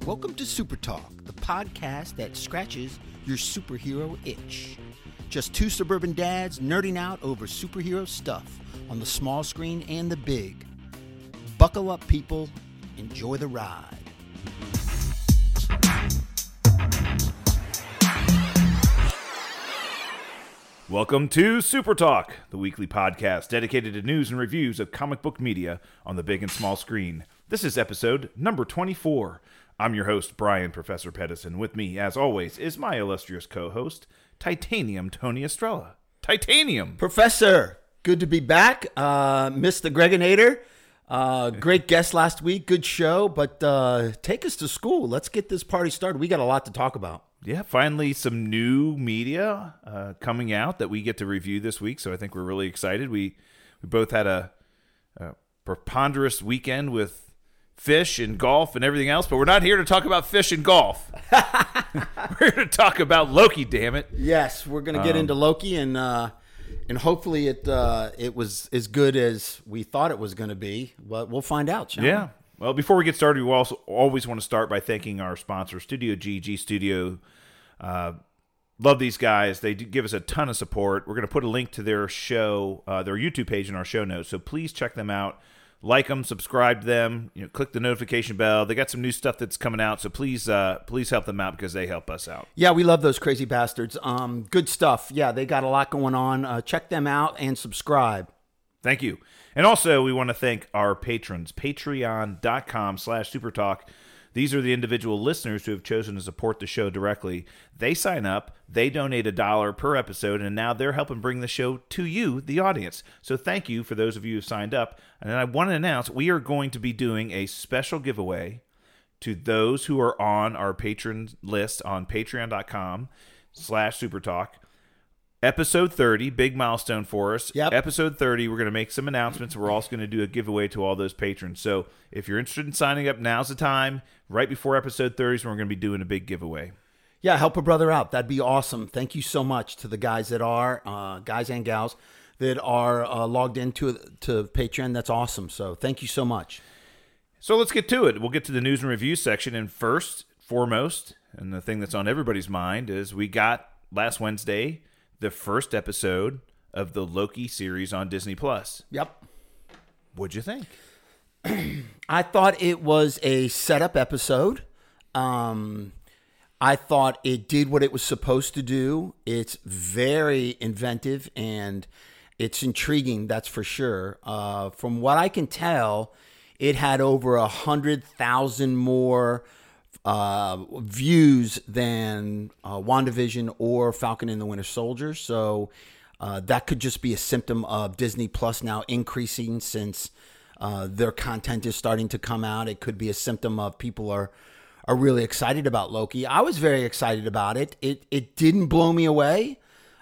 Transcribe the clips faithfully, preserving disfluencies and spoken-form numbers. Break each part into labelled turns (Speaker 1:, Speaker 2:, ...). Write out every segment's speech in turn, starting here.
Speaker 1: Welcome to Super Talk, the podcast that scratches your superhero itch. Just two suburban dads nerding out over superhero stuff on the small screen and the big. Buckle up, people. Enjoy the ride.
Speaker 2: Welcome to Super Talk, the weekly podcast dedicated to news and reviews of comic book media on the big and small screen. This is episode number twenty-four. I'm your host, Brian Professor Pedersen. With me, as always, is my illustrious co-host, Titanium Tony Estrella. Titanium!
Speaker 1: Professor, good to be back. Uh, missed the Gregonator. Uh, great guest last week. Good show. But uh, take us to school. Let's get this party started. We got a lot to talk about.
Speaker 2: Yeah, finally some new media uh, coming out that we get to review this week, so I think we're really excited. We we both had a, a preponderous weekend with fish and golf and everything else, but we're not here to talk about fish and golf. We're here to talk about Loki, damn it.
Speaker 1: Yes, we're going to get um, into Loki, and uh, and hopefully it uh, it was as good as we thought it was going to be, but we'll find out, shall
Speaker 2: yeah.
Speaker 1: we?
Speaker 2: Well, before we get started, we also always want to start by thanking our sponsor, Studio G, G Studio. Uh, love these guys. They do give us a ton of support. We're going to put a link to their show, uh, their YouTube page in our show notes, so please check them out. Like them, subscribe to them, you know, click the notification bell. They got some new stuff that's coming out, so please uh, please help them out because they help us out.
Speaker 1: Yeah, we love those crazy bastards. Um, good stuff. Yeah, they got a lot going on. Uh, check them out and subscribe.
Speaker 2: Thank you. And also, we want to thank our patrons, patreon.com slash supertalk. These are the individual listeners who have chosen to support the show directly. They sign up, they donate a dollar per episode, and now they're helping bring the show to you, the audience. So thank you for those of you who signed up. And I want to announce we are going to be doing a special giveaway to those who are on our patron list on patreon.com slash supertalk. Episode thirty, big milestone for us.
Speaker 1: Yep.
Speaker 2: Episode thirty, we're going to make some announcements. We're also going to do a giveaway to all those patrons. So if you're interested in signing up, now's the time. Right before episode thirty is when we're going to be doing a big giveaway.
Speaker 1: Yeah, help a brother out. That'd be awesome. Thank you so much to the guys that are, uh, guys and gals, that are uh, logged into to Patreon. That's awesome. So thank you so much.
Speaker 2: So let's get to it. We'll get to the news and review section. And first, foremost, and the thing that's on everybody's mind is we got last Wednesday the first episode of the Loki series on Disney Plus.
Speaker 1: Yep.
Speaker 2: What'd you think?
Speaker 1: I thought it was a setup episode. Um, I thought it did what it was supposed to do. It's very inventive and it's intriguing, that's for sure. Uh, from what I can tell, it had over a hundred thousand more Uh, views than uh, WandaVision or Falcon and the Winter Soldier. So uh, that could just be a symptom of Disney Plus now increasing since uh, their content is starting to come out. It could be a symptom of people are are really excited about Loki. I was very excited about it. It it didn't blow me away,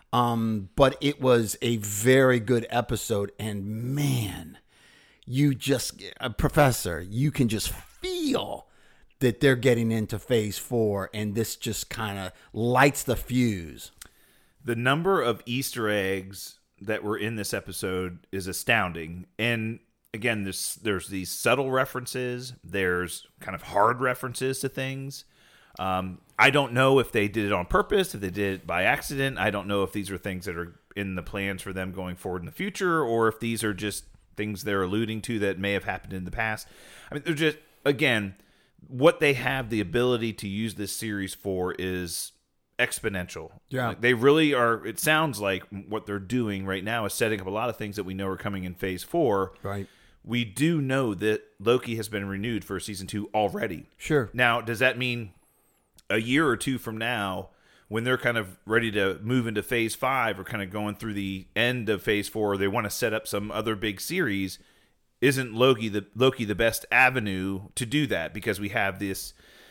Speaker 1: um, but it was a very good episode. And man, you just, uh, Professor, you can just feel that they're getting into phase four, and this just kind of lights the fuse.
Speaker 2: The number of Easter eggs that were in this episode is astounding. And again, there's, there's these subtle references. There's kind of hard references to things. Um, I don't know if they did it on purpose, if they did it by accident. I don't know if these are things that are in the plans for them going forward in the future, or if these are just things they're alluding to that may have happened in the past. I mean, they're just, again, what they have the ability to use this series for is exponential.
Speaker 1: Yeah.
Speaker 2: Like they really are. It sounds like what they're doing right now is setting up a lot of things that we know are coming in phase four.
Speaker 1: Right.
Speaker 2: We do know that Loki has been renewed for season two already.
Speaker 1: Sure.
Speaker 2: Now, does that mean a year or two from now, when they're kind of ready to move into phase five or kind of going through the end of phase four, they want to set up some other big series? Isn't Loki the Loki the best avenue to do that? Because we have this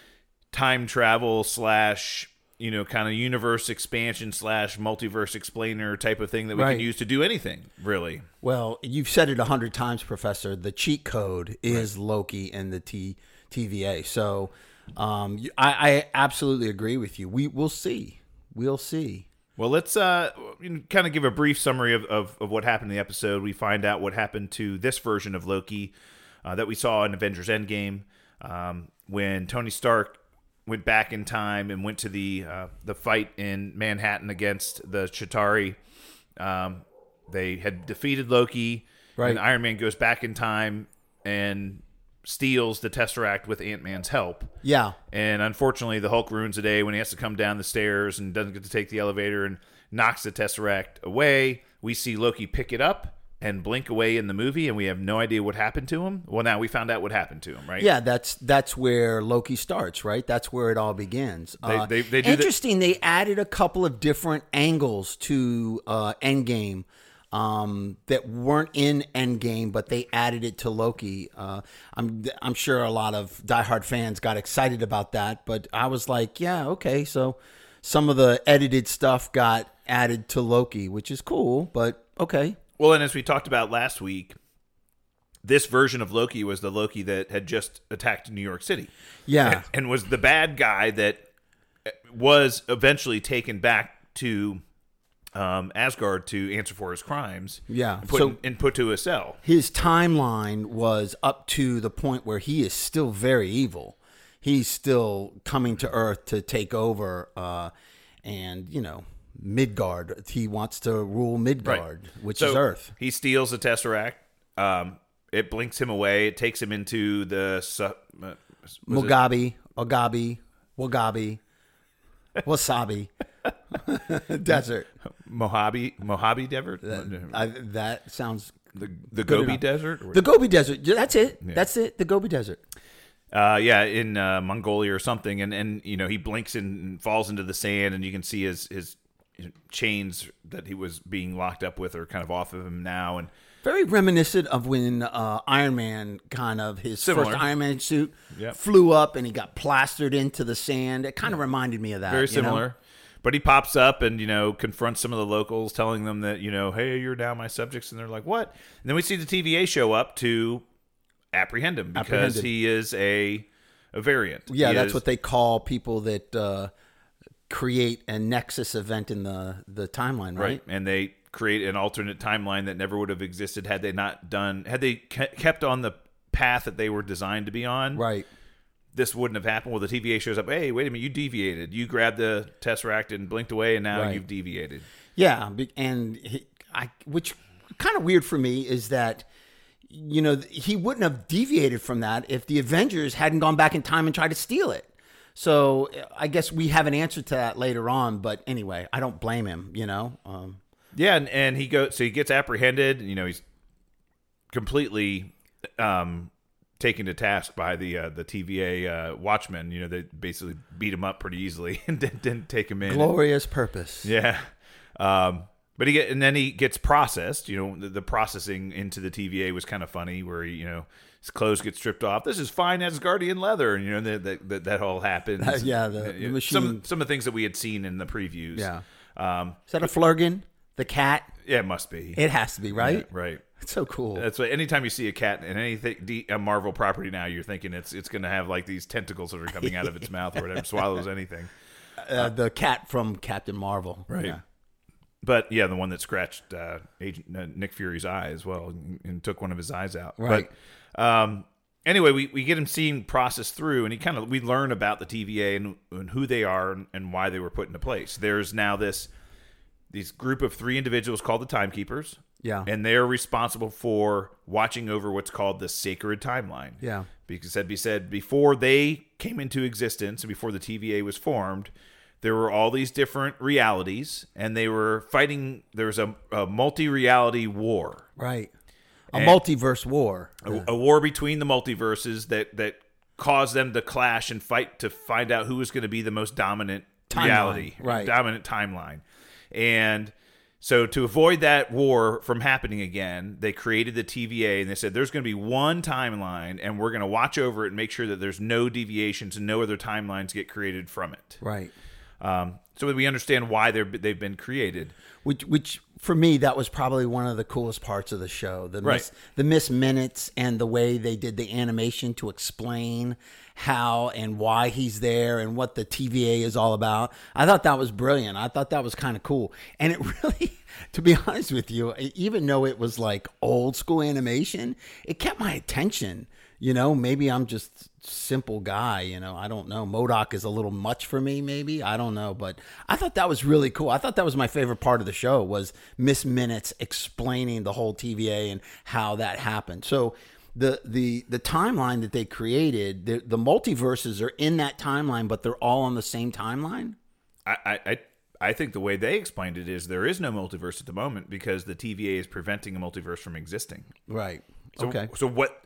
Speaker 2: time travel slash, you know, kind of universe expansion slash multiverse explainer type of thing that we
Speaker 1: right.
Speaker 2: can use to do anything, really.
Speaker 1: Well, you've said it a hundred times, Professor. The cheat code is right. Loki and the T TVA. So um, I, I absolutely agree with you. We we'll see. We'll see.
Speaker 2: Well, let's uh, kind of give a brief summary of, of, of what happened in the episode. We find out what happened to this version of Loki uh, that we saw in Avengers Endgame um, when Tony Stark went back in time and went to the uh, the fight in Manhattan against the Chitauri. Um, they had defeated Loki,
Speaker 1: right.
Speaker 2: and Iron Man goes back in time and steals the Tesseract with Ant-Man's help.
Speaker 1: Yeah.
Speaker 2: And unfortunately, the Hulk ruins the day when he has to come down the stairs and doesn't get to take the elevator and knocks the Tesseract away. We see Loki pick it up and blink away in the movie, and we have no idea what happened to him. Well, now we found out what happened to him, right?
Speaker 1: Yeah, that's that's where Loki starts, right? That's where it all begins.
Speaker 2: They,
Speaker 1: uh,
Speaker 2: they, they do
Speaker 1: interesting, the- they added a couple of different angles to uh, Endgame um, that weren't in Endgame, but they added it to Loki. Uh, I'm I'm sure a lot of diehard fans got excited about that, but I was like, yeah, okay, so some of the edited stuff got added to Loki, which is cool, but okay.
Speaker 2: Well, and as we talked about last week, this version of Loki was the Loki that had just attacked New York City.
Speaker 1: Yeah.
Speaker 2: And, and was the bad guy that was eventually taken back to um, Asgard to answer for his crimes.
Speaker 1: Yeah.
Speaker 2: And put,
Speaker 1: So-
Speaker 2: in, and put to a cell.
Speaker 1: His timeline was up to the point where he is still very evil. He's still coming to Earth to take over, uh, and, you know, Midgard. He wants to rule Midgard, right. which
Speaker 2: so
Speaker 1: is Earth.
Speaker 2: He steals the Tesseract. Um, it blinks him away. It takes him into the su- uh,
Speaker 1: Mugabe, Ogabi, Wagabi, Wasabi Desert.
Speaker 2: Mojave, Mojave Desert.
Speaker 1: That, I, that sounds
Speaker 2: the the Gobi enough. Desert.
Speaker 1: Or? The Gobi Desert. That's it. Yeah. That's it. The Gobi Desert.
Speaker 2: Uh, yeah, in uh, Mongolia or something, and, and you know he blinks and falls into the sand, and you can see his his chains that he was being locked up with are kind of off of him now, and
Speaker 1: very reminiscent of when uh, Iron Man kind of his
Speaker 2: Similar.
Speaker 1: first Iron Man suit
Speaker 2: yep.
Speaker 1: flew up and he got plastered into the sand. It kind of reminded me of that.
Speaker 2: Very similar.
Speaker 1: You know?
Speaker 2: But he pops up and, you know, confronts some of the locals, telling them that, you know, hey, you're now my subjects. And they're like, what? And then we see the T V A show up to apprehend him because
Speaker 1: Apprehended.
Speaker 2: he is a a variant.
Speaker 1: Yeah,
Speaker 2: he
Speaker 1: that's
Speaker 2: is,
Speaker 1: what they call people that uh, create a nexus event in the, the timeline, right?
Speaker 2: Right. And they create an alternate timeline that never would have existed had they not done, had they ke- kept on the path that they were designed to be on.
Speaker 1: Right.
Speaker 2: This wouldn't have happened. Well, the T V A shows up. Hey, wait a minute! You deviated. You grabbed the Tesseract and blinked away, and now
Speaker 1: Right.
Speaker 2: you've deviated.
Speaker 1: Yeah, be- and he, I, which kind of weird for me is that, you know, he wouldn't have deviated from that if the Avengers hadn't gone back in time and tried to steal it. So I guess we have an answer to that later on. But anyway, I don't blame him. You know. Um,
Speaker 2: Yeah, and, and he goes. So he gets apprehended. You know, he's completely um, taken to task by the uh, the T V A uh, watchmen. You know, they basically beat him up pretty easily and didn't, didn't take him in.
Speaker 1: glorious purpose.
Speaker 2: Yeah. Um, but he get, and then he gets processed. You know, the, the processing into the T V A was kind of funny, where he, you know, his clothes get stripped off. This is fine Asgardian leather, and you know that that, that, that all happens.
Speaker 1: Yeah, the,
Speaker 2: Uh,
Speaker 1: the machine.
Speaker 2: Some some of the things that we had seen in the previews.
Speaker 1: Yeah.
Speaker 2: Um,
Speaker 1: Is that a Flurgan? The cat?
Speaker 2: yeah, it must be.
Speaker 1: It has to be, right?
Speaker 2: Yeah, right.
Speaker 1: It's so cool.
Speaker 2: That's what. Anytime you see a cat in anything D, a Marvel property now, you're thinking it's it's going to have like these tentacles that are coming out of its mouth or whatever, swallows anything.
Speaker 1: Uh, the cat from Captain Marvel.
Speaker 2: Right.
Speaker 1: Yeah.
Speaker 2: But yeah, the one that scratched uh, Agent uh, Nick Fury's eye as well and, and took one of his eyes out.
Speaker 1: Right.
Speaker 2: But um, anyway, we, we get him seeing process through, and he kind of we learn about the T V A and, and who they are and, and why they were put into place. There's now this this group of three individuals called the Timekeepers.
Speaker 1: Yeah.
Speaker 2: And they're responsible for watching over what's called the sacred timeline.
Speaker 1: Yeah.
Speaker 2: Because said be said before they came into existence and before the T V A was formed, there were all these different realities, and they were fighting. There was a, a multi-reality war,
Speaker 1: Right. A
Speaker 2: And-
Speaker 1: multiverse war.
Speaker 2: a, a war between the multiverses that that caused them to clash and fight to find out who was going to be the most dominant
Speaker 1: Timeline,
Speaker 2: reality,
Speaker 1: right.
Speaker 2: dominant timeline. And so to avoid that war from happening again, they created the T V A, and they said there's going to be one timeline, and we're going to watch over it and make sure that there's no deviations and no other timelines get created from it.
Speaker 1: Right.
Speaker 2: Um, so that we understand why they're, they've been created.
Speaker 1: Which, which for me, that was probably one of the coolest parts of the show. The
Speaker 2: Right.
Speaker 1: miss, the miss minutes and the way they did the animation to explain how and why he's there and what the T V A is all about. I thought that was brilliant. I thought that was kind of cool. And it really, to be honest with you, even though it was like old school animation, it kept my attention You know, maybe I'm just simple guy, you know, I don't know. M O D O K is a little much for me, maybe. I don't know. But I thought that was really cool. I thought that was my favorite part of the show was Miss Minutes explaining the whole T V A and how that happened. So the the the timeline that they created, the, the multiverses are in that timeline, but they're all on the same timeline?
Speaker 2: I, I, I I think the way they explained it is there is no multiverse at the moment because the T V A is preventing a multiverse from existing.
Speaker 1: Right.
Speaker 2: So,
Speaker 1: okay.
Speaker 2: So what...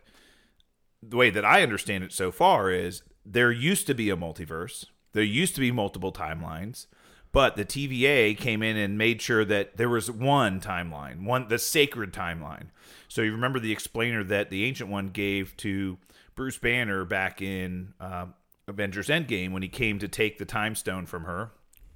Speaker 2: The way that I understand it so far is there used to be a multiverse. There used to be multiple timelines, but the T V A came in and made sure that there was one timeline, one the sacred timeline. So you remember the explainer that the Ancient One gave to Bruce Banner back in uh, Avengers Endgame when he came to take the Time Stone from her.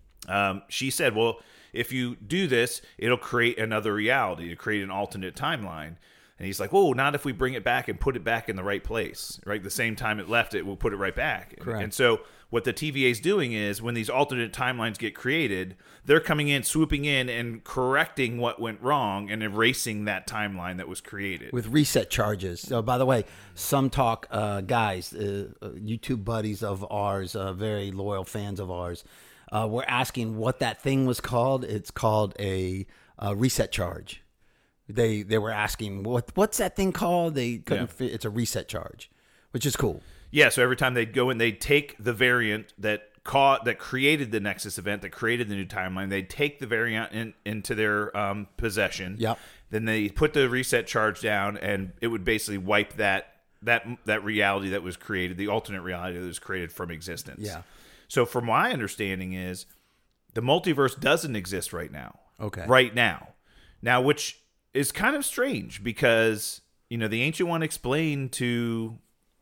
Speaker 2: Um, she said, well, if you do this, it'll create another reality, to create an alternate timeline. And he's like, whoa, not if we bring it back and put it back in the right place, right? The same time it left it, we'll put it right back.
Speaker 1: Correct.
Speaker 2: And so what the T V A is doing is when these alternate timelines get created, they're coming in, swooping in, and correcting what went wrong and erasing that timeline that was created.
Speaker 1: With reset charges. So, by the way, some talk uh, guys, uh, YouTube buddies of ours, uh, very loyal fans of ours, uh, were asking what that thing was called. It's called a, a reset charge. They they were asking what what's that thing called? They couldn't.
Speaker 2: Yeah.
Speaker 1: Fit, it's a reset charge, which is cool.
Speaker 2: Yeah. So every time they'd go in, they'd take the variant that caught that created the Nexus event, that created the new timeline. They'd take the variant in, into their um, possession.
Speaker 1: Yep.
Speaker 2: Then they put the reset charge down, and it would basically wipe that that that reality that was created, the alternate reality that was created, from existence.
Speaker 1: Yeah.
Speaker 2: So from my understanding is the multiverse doesn't exist right now.
Speaker 1: Okay.
Speaker 2: Right now. Now, which is kind of strange because, you know, the Ancient One explained to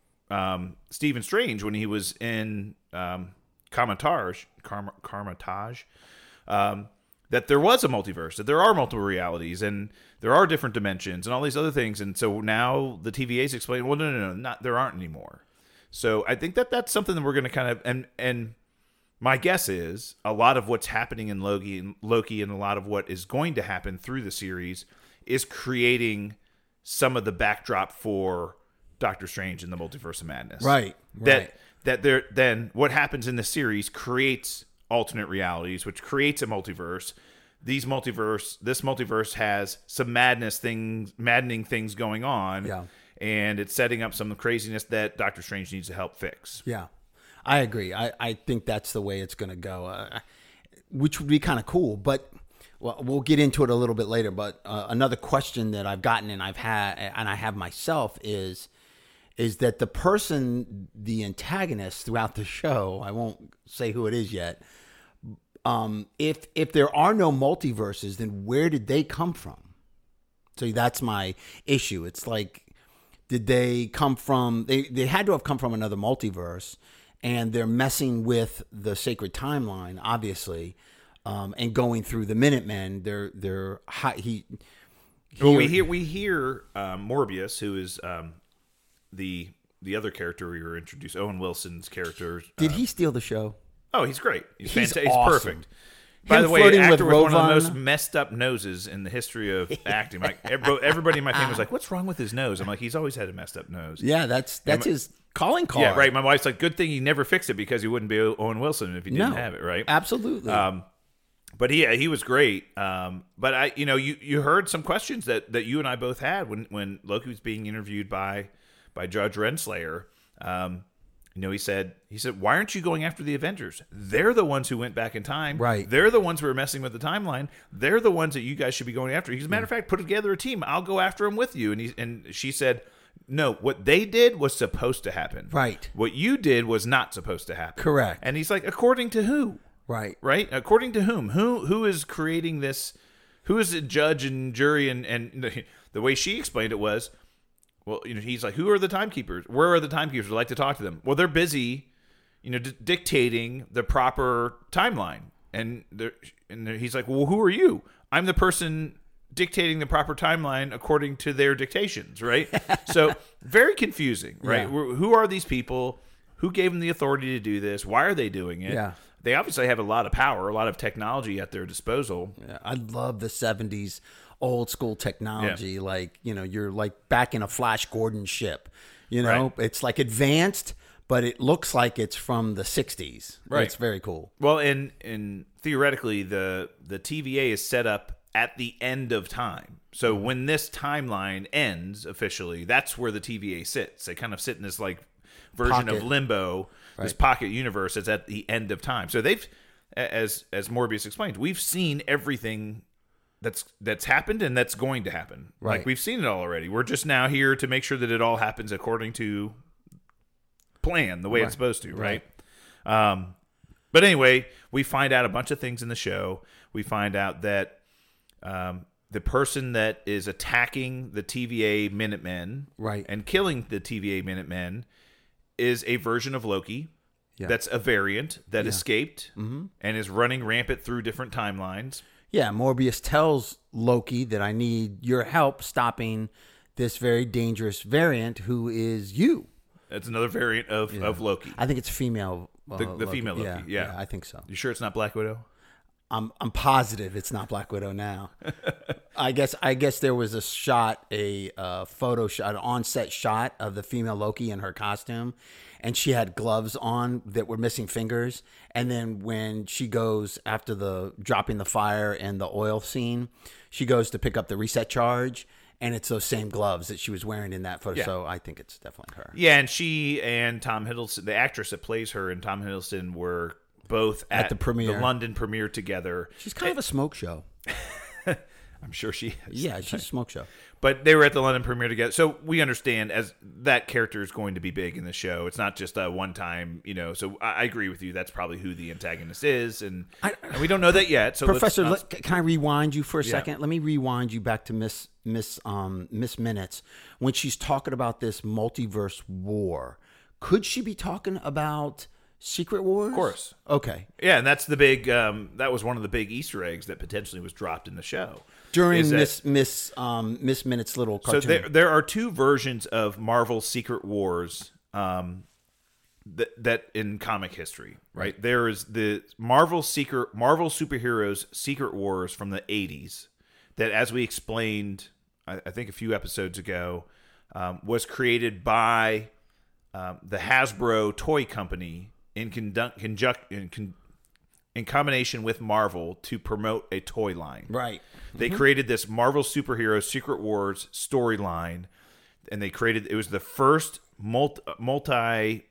Speaker 2: um, Stephen Strange when he was in um, Kamar-Taj, Karm- Kamar-Taj, um, that there was a multiverse, that there are multiple realities, and there are different dimensions, and all these other things. And so now the T V A is explaining, well, no, no, no, not there aren't anymore. So I think that that's something that we're going to kind of and and. My guess is a lot of what's happening in Loki and Loki and a lot of what is going to happen through the series is creating some of the backdrop for Doctor Strange and the Multiverse of Madness.
Speaker 1: Right.
Speaker 2: That
Speaker 1: right.
Speaker 2: that there then what happens in the series creates alternate realities, which creates a multiverse. These multiverse this multiverse has some madness things maddening things going on.
Speaker 1: Yeah.
Speaker 2: And it's setting up some craziness that Doctor Strange needs to help fix.
Speaker 1: Yeah. I agree. I, I think that's the way it's going to go, uh, which would be kind of cool. But well, we'll get into it a little bit later. But uh, another question that I've gotten and I've had and I have myself is is that the person, the antagonist throughout the show, I won't say who it is yet. Um, if if there are no multiverses, then where did they come from? So that's my issue. It's like, did they come from? They they had to have come from another multiverse. And they're messing with the sacred timeline, obviously, um, and going through the Minutemen. They're they're high, he.
Speaker 2: Well, we hear we hear um, Morbius, who is um, the the other character we were introduced, Owen Wilson's character.
Speaker 1: Did
Speaker 2: uh,
Speaker 1: he steal the show?
Speaker 2: Oh, he's great. He's,
Speaker 1: He's
Speaker 2: fantastic.
Speaker 1: awesome.
Speaker 2: He's perfect. By
Speaker 1: Him
Speaker 2: the way,
Speaker 1: flirting
Speaker 2: actor
Speaker 1: with
Speaker 2: with one of the
Speaker 1: Rovan.
Speaker 2: most messed up noses in the history of acting. Like every- everybody in my family was like, "What's wrong with his nose?" I'm like, "He's always had a messed up nose."
Speaker 1: Yeah, that's that's
Speaker 2: my-
Speaker 1: his calling card.
Speaker 2: Yeah, right. My wife's like, "Good thing he never fixed it because he wouldn't be Owen Wilson if he didn't
Speaker 1: No,
Speaker 2: have it." Right?
Speaker 1: Absolutely.
Speaker 2: Um, but yeah, he was great. Um, but I, you know, you, you heard some questions that, that you and I both had when, when Loki was being interviewed by by Judge Renslayer. Um, you know, he said he said, "Why aren't you going after the Avengers? They're the ones who went back in time.
Speaker 1: Right.
Speaker 2: They're the ones who are messing with the timeline. They're the ones that you guys should be going after." As a matter of fact, put together a team. I'll go after them with you. And he and she said, "No, what they did was supposed to happen.
Speaker 1: Right.
Speaker 2: What you did was not supposed to happen."
Speaker 1: Correct.
Speaker 2: And he's like, "According to who?"
Speaker 1: right.
Speaker 2: Right? According to whom? Who who is creating this? Who is the judge and jury? And, and the, the way she explained it was, well, you know, he's like, "Who are the timekeepers? Where are the timekeepers? I'd like to talk to them." Well, they're busy, you know, d- dictating the proper timeline. And they're, and they're, he's like, "Well, who are you?" "I'm the person dictating the proper timeline according to their dictations," right? So very confusing, right?
Speaker 1: Yeah.
Speaker 2: Who are these people? Who gave them the authority to do this? Why are they doing it?
Speaker 1: Yeah.
Speaker 2: They obviously have a lot of power, a lot of technology at their disposal.
Speaker 1: Yeah, I love the seventies old school technology. Yeah. Like, you know, you're like back in a Flash Gordon ship. You know,
Speaker 2: Right.
Speaker 1: it's like advanced, but it looks like it's from the sixties.
Speaker 2: Right.
Speaker 1: It's very cool.
Speaker 2: Well, and and theoretically, the the T V A is set up at the end of time. So when this timeline ends officially, that's where the T V A sits. They kind of sit in this like version
Speaker 1: Pocket.
Speaker 2: of limbo, this
Speaker 1: Right.
Speaker 2: pocket universe that's at the end of time. So they've, as as Morbius explained, we've seen everything that's that's happened and that's going to happen.
Speaker 1: Right.
Speaker 2: Like we've seen it all already. We're just now here to make sure that it all happens according to plan, the way
Speaker 1: Right.
Speaker 2: it's supposed to, right? Um, but anyway, we find out a bunch of things in the show. We find out that um, the person that is attacking the T V A Minutemen
Speaker 1: Right.
Speaker 2: and killing the T V A Minutemen is a version of Loki
Speaker 1: Yeah.
Speaker 2: that's a variant that escaped and is running rampant through different timelines.
Speaker 1: Yeah, Morbius tells Loki that I need your help stopping this very dangerous variant who is you.
Speaker 2: That's another variant of, of Loki.
Speaker 1: I think it's female. Uh,
Speaker 2: The- the female Loki, yeah.
Speaker 1: I think so.
Speaker 2: You sure it's not Black Widow?
Speaker 1: I'm I'm positive it's not Black Widow now. I guess I guess there was a shot, a uh, photo shot, an on-set shot of the female Loki in her costume, and she had gloves on that were missing fingers. And then when she goes after the dropping the fire and the oil scene, she goes to pick up the reset charge, and it's those same gloves that she was wearing in that photo.
Speaker 2: Yeah.
Speaker 1: So I think it's definitely her.
Speaker 2: Yeah, and she and Tom Hiddleston, the actress that plays her, and Tom Hiddleston were both at,
Speaker 1: At the premiere.
Speaker 2: the London premiere together.
Speaker 1: She's kind of a smoke show.
Speaker 2: I'm sure she is.
Speaker 1: Yeah, she's a smoke show.
Speaker 2: But they were at the London premiere together. So we understand as that character is going to be big in the show. It's not just a one time, you know. So I, I agree with you. That's probably who the antagonist is. And,
Speaker 1: I-
Speaker 2: and we don't know that yet. So let's
Speaker 1: Professor,
Speaker 2: not-
Speaker 1: let, can I rewind you for a
Speaker 2: Yeah.
Speaker 1: second? Let me rewind you back to Miss Miss um Miss Minutes when she's talking about this multiverse war. Could she be talking about Secret Wars? Of
Speaker 2: course.
Speaker 1: Okay.
Speaker 2: yeah, and that's the big, um, that was one of the big Easter eggs that potentially was dropped in the show.
Speaker 1: During
Speaker 2: Is that-
Speaker 1: Miss Miss um Miss Minutes little cartoon.
Speaker 2: So there, there are two versions of Marvel's Secret Wars um, that, that in comic history, right? There is the Marvel Secret Marvel superheroes Secret Wars from the eighties that, as we explained, I, I think a few episodes ago, um, was created by um, the Hasbro toy company in conduct, conjunct, in, con, in combination with Marvel to promote a toy line.
Speaker 1: right.
Speaker 2: They created this Marvel Superheroes Secret Wars storyline, and they created it was the first multi, multi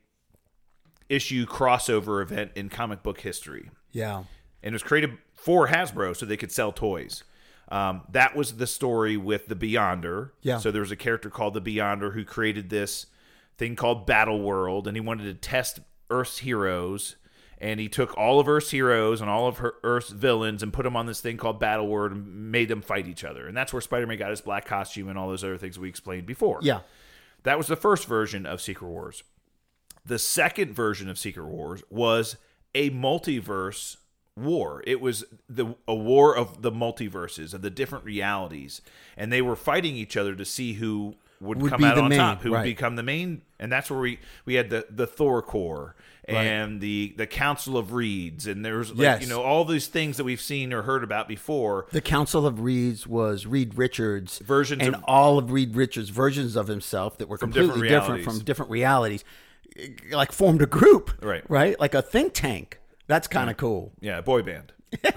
Speaker 2: issue crossover event in comic book history,
Speaker 1: Yeah.
Speaker 2: and it was created for Hasbro so they could sell toys. Um, that was the story with the Beyonder.
Speaker 1: Yeah.
Speaker 2: So there was a character called the Beyonder who created this thing called Battle World, and he wanted to test Earth's heroes. And he took all of Earth's heroes and all of her Earth's villains and put them on this thing called Battle World and made them fight each other. And that's where Spider-Man got his black costume and all those other things we explained before.
Speaker 1: Yeah.
Speaker 2: That was the first version of Secret Wars. The second version of Secret Wars was a multiverse war. It was the a war of the multiverses, of the different realities. And they were fighting each other to see who would,
Speaker 1: Would
Speaker 2: come
Speaker 1: be
Speaker 2: out
Speaker 1: the
Speaker 2: on
Speaker 1: main,
Speaker 2: top, who
Speaker 1: right.
Speaker 2: would become the main. And that's where we, we had the, the Thor Corps and the, the Council of Reeds. And there's like,
Speaker 1: Yes.
Speaker 2: you know, all these things that we've seen or heard about before.
Speaker 1: The Council of Reeds was Reed Richards
Speaker 2: Versions
Speaker 1: and
Speaker 2: of-
Speaker 1: all of Reed Richards' versions of himself that were completely
Speaker 2: different
Speaker 1: different,
Speaker 2: realities.
Speaker 1: from different realities, like formed a group,
Speaker 2: Right.
Speaker 1: Right, like a think tank. That's kind of cool.
Speaker 2: Yeah, boy band.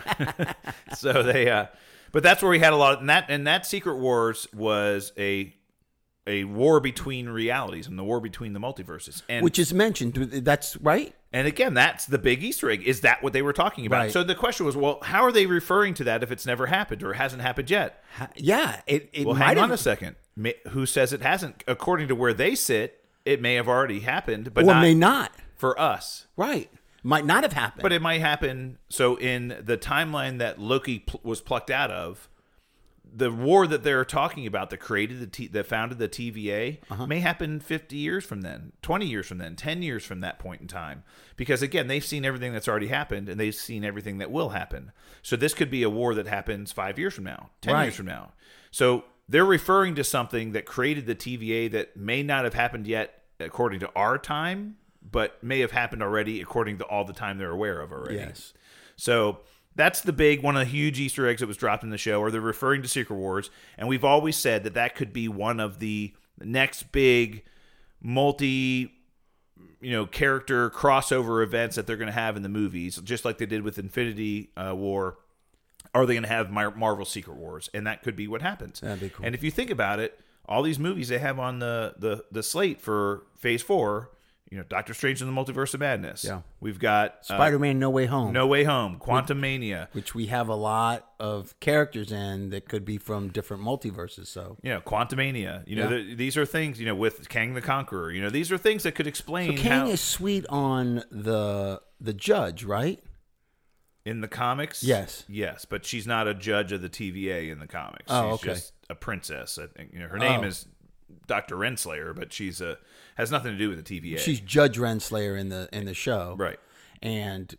Speaker 2: So they, uh, but that's where we had a lot of, and that, and that Secret Wars was a, a war between realities and the war between the multiverses. And,
Speaker 1: Which is mentioned. That's right.
Speaker 2: and again, that's the big Easter egg. Is that what they were talking about?
Speaker 1: Right.
Speaker 2: So the question was, well, how are they referring to that if it's never happened or hasn't happened yet?
Speaker 1: Ha- Yeah, it, it
Speaker 2: Well,
Speaker 1: might
Speaker 2: hang
Speaker 1: have.
Speaker 2: on a second. May, who says it hasn't? According to where they sit, it may have already happened, but
Speaker 1: or
Speaker 2: not
Speaker 1: may not.
Speaker 2: for us.
Speaker 1: Right. Might not have happened.
Speaker 2: But it might happen. So in the timeline that Loki pl- was plucked out of, the war that they're talking about that created the T- that founded the T V A
Speaker 1: Uh-huh.
Speaker 2: may happen fifty years from then, twenty years from then, ten years from that point in time. Because again, they've seen everything that's already happened and they've seen everything that will happen. So this could be a war that happens five years from now, ten
Speaker 1: Right.
Speaker 2: years from now. So they're referring to something that created the T V A that may not have happened yet according to our time, but may have happened already according to all the time they're aware of already.
Speaker 1: Yes.
Speaker 2: So that's the big, one of the huge Easter eggs that was dropped in the show, or they're referring to Secret Wars. And we've always said that that could be one of the next big multi, you know, character crossover events that they're going to have in the movies, just like they did with Infinity uh, War. Are they going to have Mar- Marvel Secret Wars? And that could be what happens.
Speaker 1: That'd be cool.
Speaker 2: And if you think about it, all these movies they have on the, the, the slate for Phase four, you know, Doctor Strange and the Multiverse of Madness.
Speaker 1: Yeah.
Speaker 2: We've got uh,
Speaker 1: Spider-Man No Way Home.
Speaker 2: No Way Home, Quantum Mania.
Speaker 1: Which we have a lot of characters in that could be from different multiverses. So,
Speaker 2: You know, Quantumania. You know,
Speaker 1: Yeah.
Speaker 2: the, these are things, you know, with Kang the Conqueror. You know, these are things that could explain
Speaker 1: so Kang
Speaker 2: how...
Speaker 1: is sweet on the the judge, right?
Speaker 2: In the comics?
Speaker 1: Yes.
Speaker 2: Yes, but she's not a judge of the T V A in the comics.
Speaker 1: Oh,
Speaker 2: she's
Speaker 1: okay.
Speaker 2: just a princess. I think you know her name
Speaker 1: Oh.
Speaker 2: is Doctor Renslayer, but she's a has nothing to do with the T V A.
Speaker 1: She's Judge Renslayer in the in the show,
Speaker 2: right.
Speaker 1: And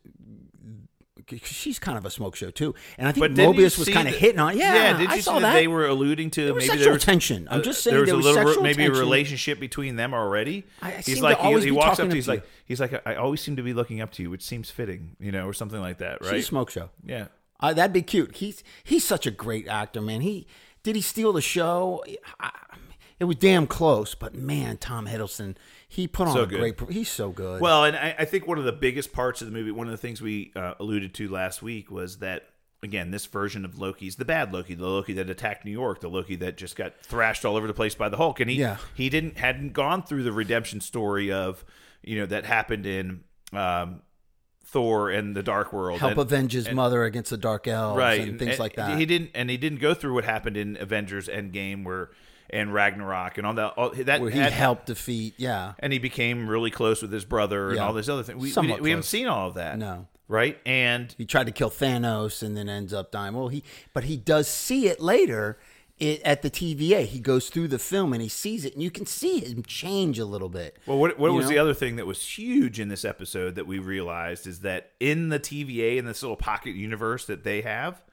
Speaker 1: she's kind of a smoke show too. And I think
Speaker 2: But didn't you
Speaker 1: Mobius was
Speaker 2: see
Speaker 1: kind of
Speaker 2: that-
Speaker 1: hitting on. Yeah,
Speaker 2: yeah. Did you
Speaker 1: I
Speaker 2: see
Speaker 1: saw
Speaker 2: that,
Speaker 1: that.
Speaker 2: they were alluding to
Speaker 1: There was
Speaker 2: maybe
Speaker 1: sexual
Speaker 2: there was
Speaker 1: tension. I'm just saying
Speaker 2: there was
Speaker 1: there
Speaker 2: a
Speaker 1: was
Speaker 2: little
Speaker 1: sexual
Speaker 2: maybe
Speaker 1: tension.
Speaker 2: a relationship between them already.
Speaker 1: I- I
Speaker 2: he's
Speaker 1: seem to
Speaker 2: like he,
Speaker 1: always
Speaker 2: he
Speaker 1: be
Speaker 2: walks
Speaker 1: talking
Speaker 2: up to
Speaker 1: to
Speaker 2: he's
Speaker 1: you.
Speaker 2: like he's like I always seem to be looking up to you, which seems fitting, you know, or something like that, right?
Speaker 1: She's a smoke show.
Speaker 2: Yeah.
Speaker 1: Uh, that'd be cute. He's he's such a great actor, man. He did he steal the show? I, it was damn close, but man, Tom Hiddleston, he put on
Speaker 2: So
Speaker 1: a
Speaker 2: good.
Speaker 1: great. He's so good.
Speaker 2: Well, and I, I think one of the biggest parts of the movie, one of the things we uh, alluded to last week was that, again, this version of Loki's the bad Loki, the Loki that attacked New York, the Loki that just got thrashed all over the place by the Hulk, and he
Speaker 1: Yeah.
Speaker 2: he didn't hadn't gone through the redemption story of you know that happened in um, Thor and the Dark World,
Speaker 1: help
Speaker 2: and,
Speaker 1: avenge his mother against the Dark Elves,
Speaker 2: right,
Speaker 1: and things like that.
Speaker 2: He didn't, and he didn't go through what happened in Avengers Endgame, where and Ragnarok and all that. All, that
Speaker 1: Where he
Speaker 2: had-
Speaker 1: helped defeat. Yeah,
Speaker 2: and he became really close with his brother and
Speaker 1: Yeah.
Speaker 2: all this other thing. We, we,
Speaker 1: Somewhat
Speaker 2: we haven't
Speaker 1: close.
Speaker 2: seen all of that.
Speaker 1: No.
Speaker 2: Right? And
Speaker 1: he tried to kill Thanos and then ends up dying. Well, he but he does see it later. It, at the T V A, he goes through the film and he sees it, and you can see him change a little bit.
Speaker 2: well, what, what
Speaker 1: You
Speaker 2: was
Speaker 1: know?
Speaker 2: the other thing that was huge in this episode that we realized is that in the T V A, in this little pocket universe that they have,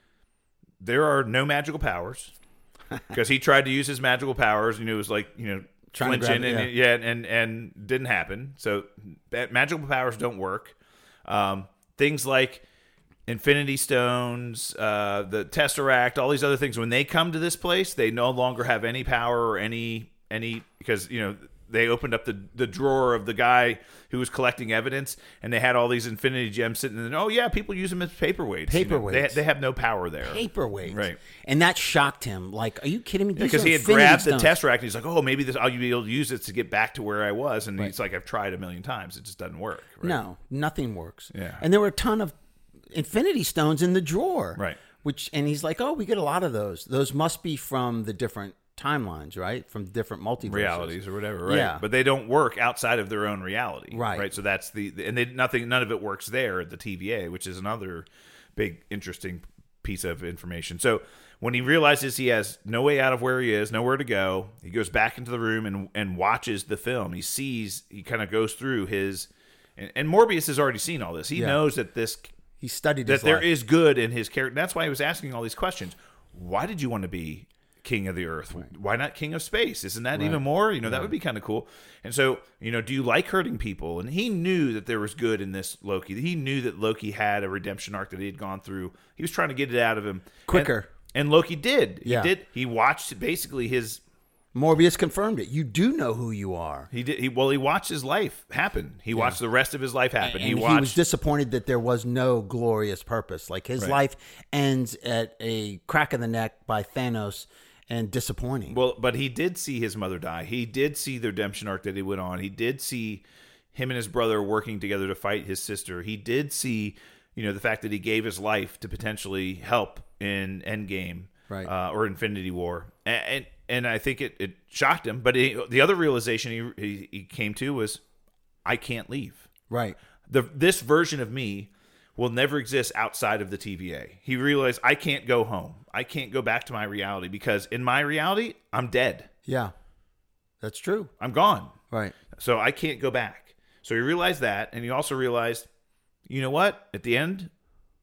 Speaker 2: there are no magical powers. Because he tried to use his magical powers, and it was like, you know,
Speaker 1: Trying to
Speaker 2: flinching,
Speaker 1: grab it,
Speaker 2: and yeah, and and didn't happen. So that magical powers don't work. Um, things like Infinity Stones, uh, the Tesseract, all these other things. When they come to this place, they no longer have any power or any any because you know they opened up the the drawer of the guy who was collecting evidence, and they had all these Infinity Gems sitting there. Oh yeah, people use them as paperweights. You know,
Speaker 1: Paperweights.
Speaker 2: they they have no power there.
Speaker 1: Paperweight,
Speaker 2: Right.
Speaker 1: And that shocked him. Like, are you kidding me? These
Speaker 2: Because
Speaker 1: are
Speaker 2: he had
Speaker 1: Infinity
Speaker 2: grabbed the
Speaker 1: Stones.
Speaker 2: Tesseract, and he's like, "Oh, maybe this I'll be able to use this to get back to where I was." And he's like, "I've tried a million times; it just doesn't work." Right?
Speaker 1: No, nothing works.
Speaker 2: Yeah.
Speaker 1: And there were a ton of Infinity Stones in the drawer.
Speaker 2: Right.
Speaker 1: Which, and he's like, oh, we get a lot of those. Those must be from the different timelines, right? From different multiverses.
Speaker 2: realities or whatever, right?
Speaker 1: Yeah.
Speaker 2: But they don't work outside of their own reality,
Speaker 1: Right.
Speaker 2: Right. So that's the and they nothing none of it works there at the T V A, which is another big interesting piece of information. So when he realizes he has no way out of where he is, nowhere to go, he goes back into the room and and watches the film. He sees he kind of goes through his and, and Morbius has already seen all this. He
Speaker 1: Yeah.
Speaker 2: knows that this
Speaker 1: He studied
Speaker 2: that
Speaker 1: his
Speaker 2: there
Speaker 1: life.
Speaker 2: is good in his character. That's why he was asking all these questions. Why did you want to be king of the earth? Why not king of space? Isn't that even more? You know, that would be kind of cool. And so, you know, do you like hurting people? And he knew that there was good in this Loki. He knew that Loki had a redemption arc that he had gone through. He was trying to get it out of him
Speaker 1: Quicker.
Speaker 2: And, and Loki did. He
Speaker 1: Yeah.
Speaker 2: did. He watched basically his
Speaker 1: Morbius confirmed it. You do know who you are.
Speaker 2: he did he well he watched his life happen. He watched the rest of his life happen.
Speaker 1: And
Speaker 2: he
Speaker 1: he,
Speaker 2: watched
Speaker 1: was disappointed that there was no glorious purpose. Like his
Speaker 2: Right.
Speaker 1: life ends at a crack in the neck by Thanos, and disappointing.
Speaker 2: Well, but he did see his mother die. He did see the redemption arc that he went on. He did see him and his brother working together to fight his sister. He did see, you know, the fact that he gave his life to potentially help in Endgame,
Speaker 1: Right.
Speaker 2: uh, or Infinity War, and and, and I think it, it shocked him. But he, the other realization he, he he came to was, I can't leave.
Speaker 1: Right.
Speaker 2: The this version of me will never exist outside of the T V A. He realized I can't go home. I can't go back to my reality because in my reality, I'm dead.
Speaker 1: Yeah. That's true.
Speaker 2: I'm gone.
Speaker 1: Right.
Speaker 2: So I can't go back. So he realized that, and he also realized, you know what? At the end,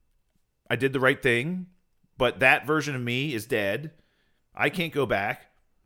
Speaker 2: I did the right thing, but that version of me is dead. I can't go back.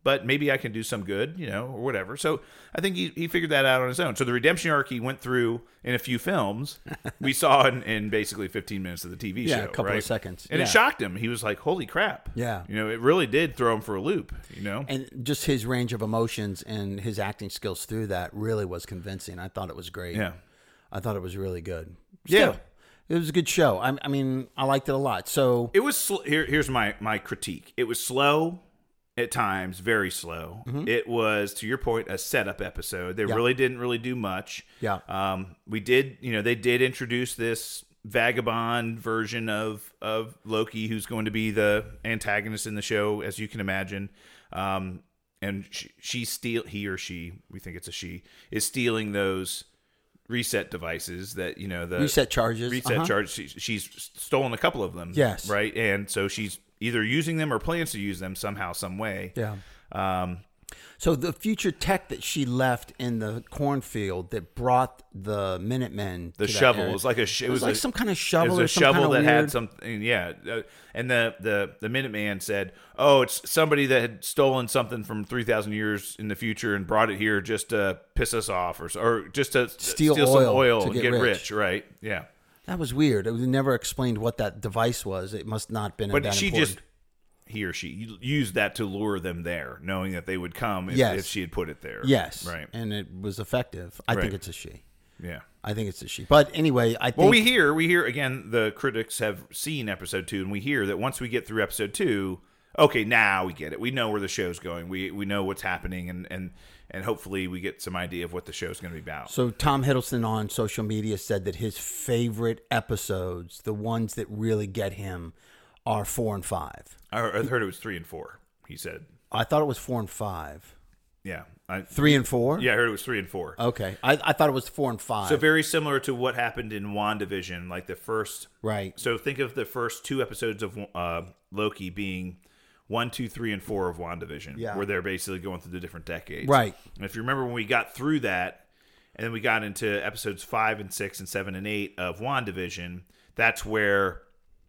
Speaker 2: but maybe I can do some good, you know, or whatever. So I think he, he figured that out on his own. So the redemption arc he went through in a few films, we saw in, in basically fifteen minutes of the T V
Speaker 1: Yeah,
Speaker 2: show.
Speaker 1: a couple
Speaker 2: right?
Speaker 1: of seconds.
Speaker 2: And
Speaker 1: Yeah.
Speaker 2: it shocked him. He was like, holy crap.
Speaker 1: Yeah.
Speaker 2: You know, it really did throw him for a loop, you know?
Speaker 1: And just his range of emotions and his acting skills through that really was convincing. I thought it was great.
Speaker 2: Yeah.
Speaker 1: I thought it was really good.
Speaker 2: Yeah.
Speaker 1: Still, it was a good show. I, I mean, I liked it a lot. So
Speaker 2: It was, sl- here, here's my, my critique. It was slow at times, very slow. It was, to your point, a setup episode. They
Speaker 1: Yeah.
Speaker 2: really didn't really do much.
Speaker 1: Yeah.
Speaker 2: Um, we did, you know, they did introduce this vagabond version of, of Loki, who's going to be the antagonist in the show, as you can imagine. Um, and she, she steal, he or she, we think it's a she, is stealing those reset devices that, you know, the
Speaker 1: reset charges.
Speaker 2: reset
Speaker 1: Uh-huh.
Speaker 2: charge. She, she's stolen a couple of them.
Speaker 1: Yes.
Speaker 2: Right. And so she's either using them or plans to use them somehow, some way.
Speaker 1: Yeah.
Speaker 2: Um,
Speaker 1: So the future tech that she left in the cornfield that brought the Minutemen,
Speaker 2: the
Speaker 1: to that
Speaker 2: shovel
Speaker 1: area,
Speaker 2: was like a, sh-
Speaker 1: it
Speaker 2: it
Speaker 1: was,
Speaker 2: was
Speaker 1: like
Speaker 2: a,
Speaker 1: some kind of
Speaker 2: it
Speaker 1: shovel
Speaker 2: was
Speaker 1: or
Speaker 2: a
Speaker 1: some
Speaker 2: shovel
Speaker 1: kind
Speaker 2: that
Speaker 1: of
Speaker 2: had
Speaker 1: weird-
Speaker 2: something. Yeah. Uh, and the, the, the Minuteman said, oh, it's somebody that had stolen something from three thousand years in the future and brought it here just to piss us off or, or just to
Speaker 1: Steal
Speaker 2: steal,
Speaker 1: oil
Speaker 2: some oil
Speaker 1: to
Speaker 2: and
Speaker 1: get
Speaker 2: get,
Speaker 1: rich.
Speaker 2: rich. Right. Yeah.
Speaker 1: That was weird. It was never explained what that device was. It must not have been
Speaker 2: But
Speaker 1: that
Speaker 2: she
Speaker 1: important.
Speaker 2: just, he or she used that to lure them there, knowing that they would come if,
Speaker 1: Yes.
Speaker 2: if she had put it there.
Speaker 1: Yes.
Speaker 2: Right.
Speaker 1: And it was effective. I think
Speaker 2: Right.
Speaker 1: it's a she.
Speaker 2: Yeah.
Speaker 1: I think it's a she. But anyway, I think
Speaker 2: Well, we hear, we hear again, the critics have seen episode two, and we hear that once we get through episode two, okay, now we get it. We know where the show's going. We we know what's happening, and and, and hopefully we get some idea of what the show's going to be about.
Speaker 1: So Tom Hiddleston on social media said that his favorite episodes, the ones that really get him, are four and five.
Speaker 2: I I heard it was three and four, he said.
Speaker 1: I thought it was four and five.
Speaker 2: Yeah. I,
Speaker 1: Three and four?
Speaker 2: yeah, I heard it was three and four.
Speaker 1: Okay. I, I thought it was four and five.
Speaker 2: So very similar to what happened in WandaVision, like the first.
Speaker 1: right.
Speaker 2: So think of the first two episodes of uh, Loki being one, two, three, and four of WandaVision,
Speaker 1: Yeah.
Speaker 2: where they're basically going through the different decades.
Speaker 1: Right.
Speaker 2: And if you remember when we got through that, and then we got into episodes five and six and seven and eight of WandaVision, that's where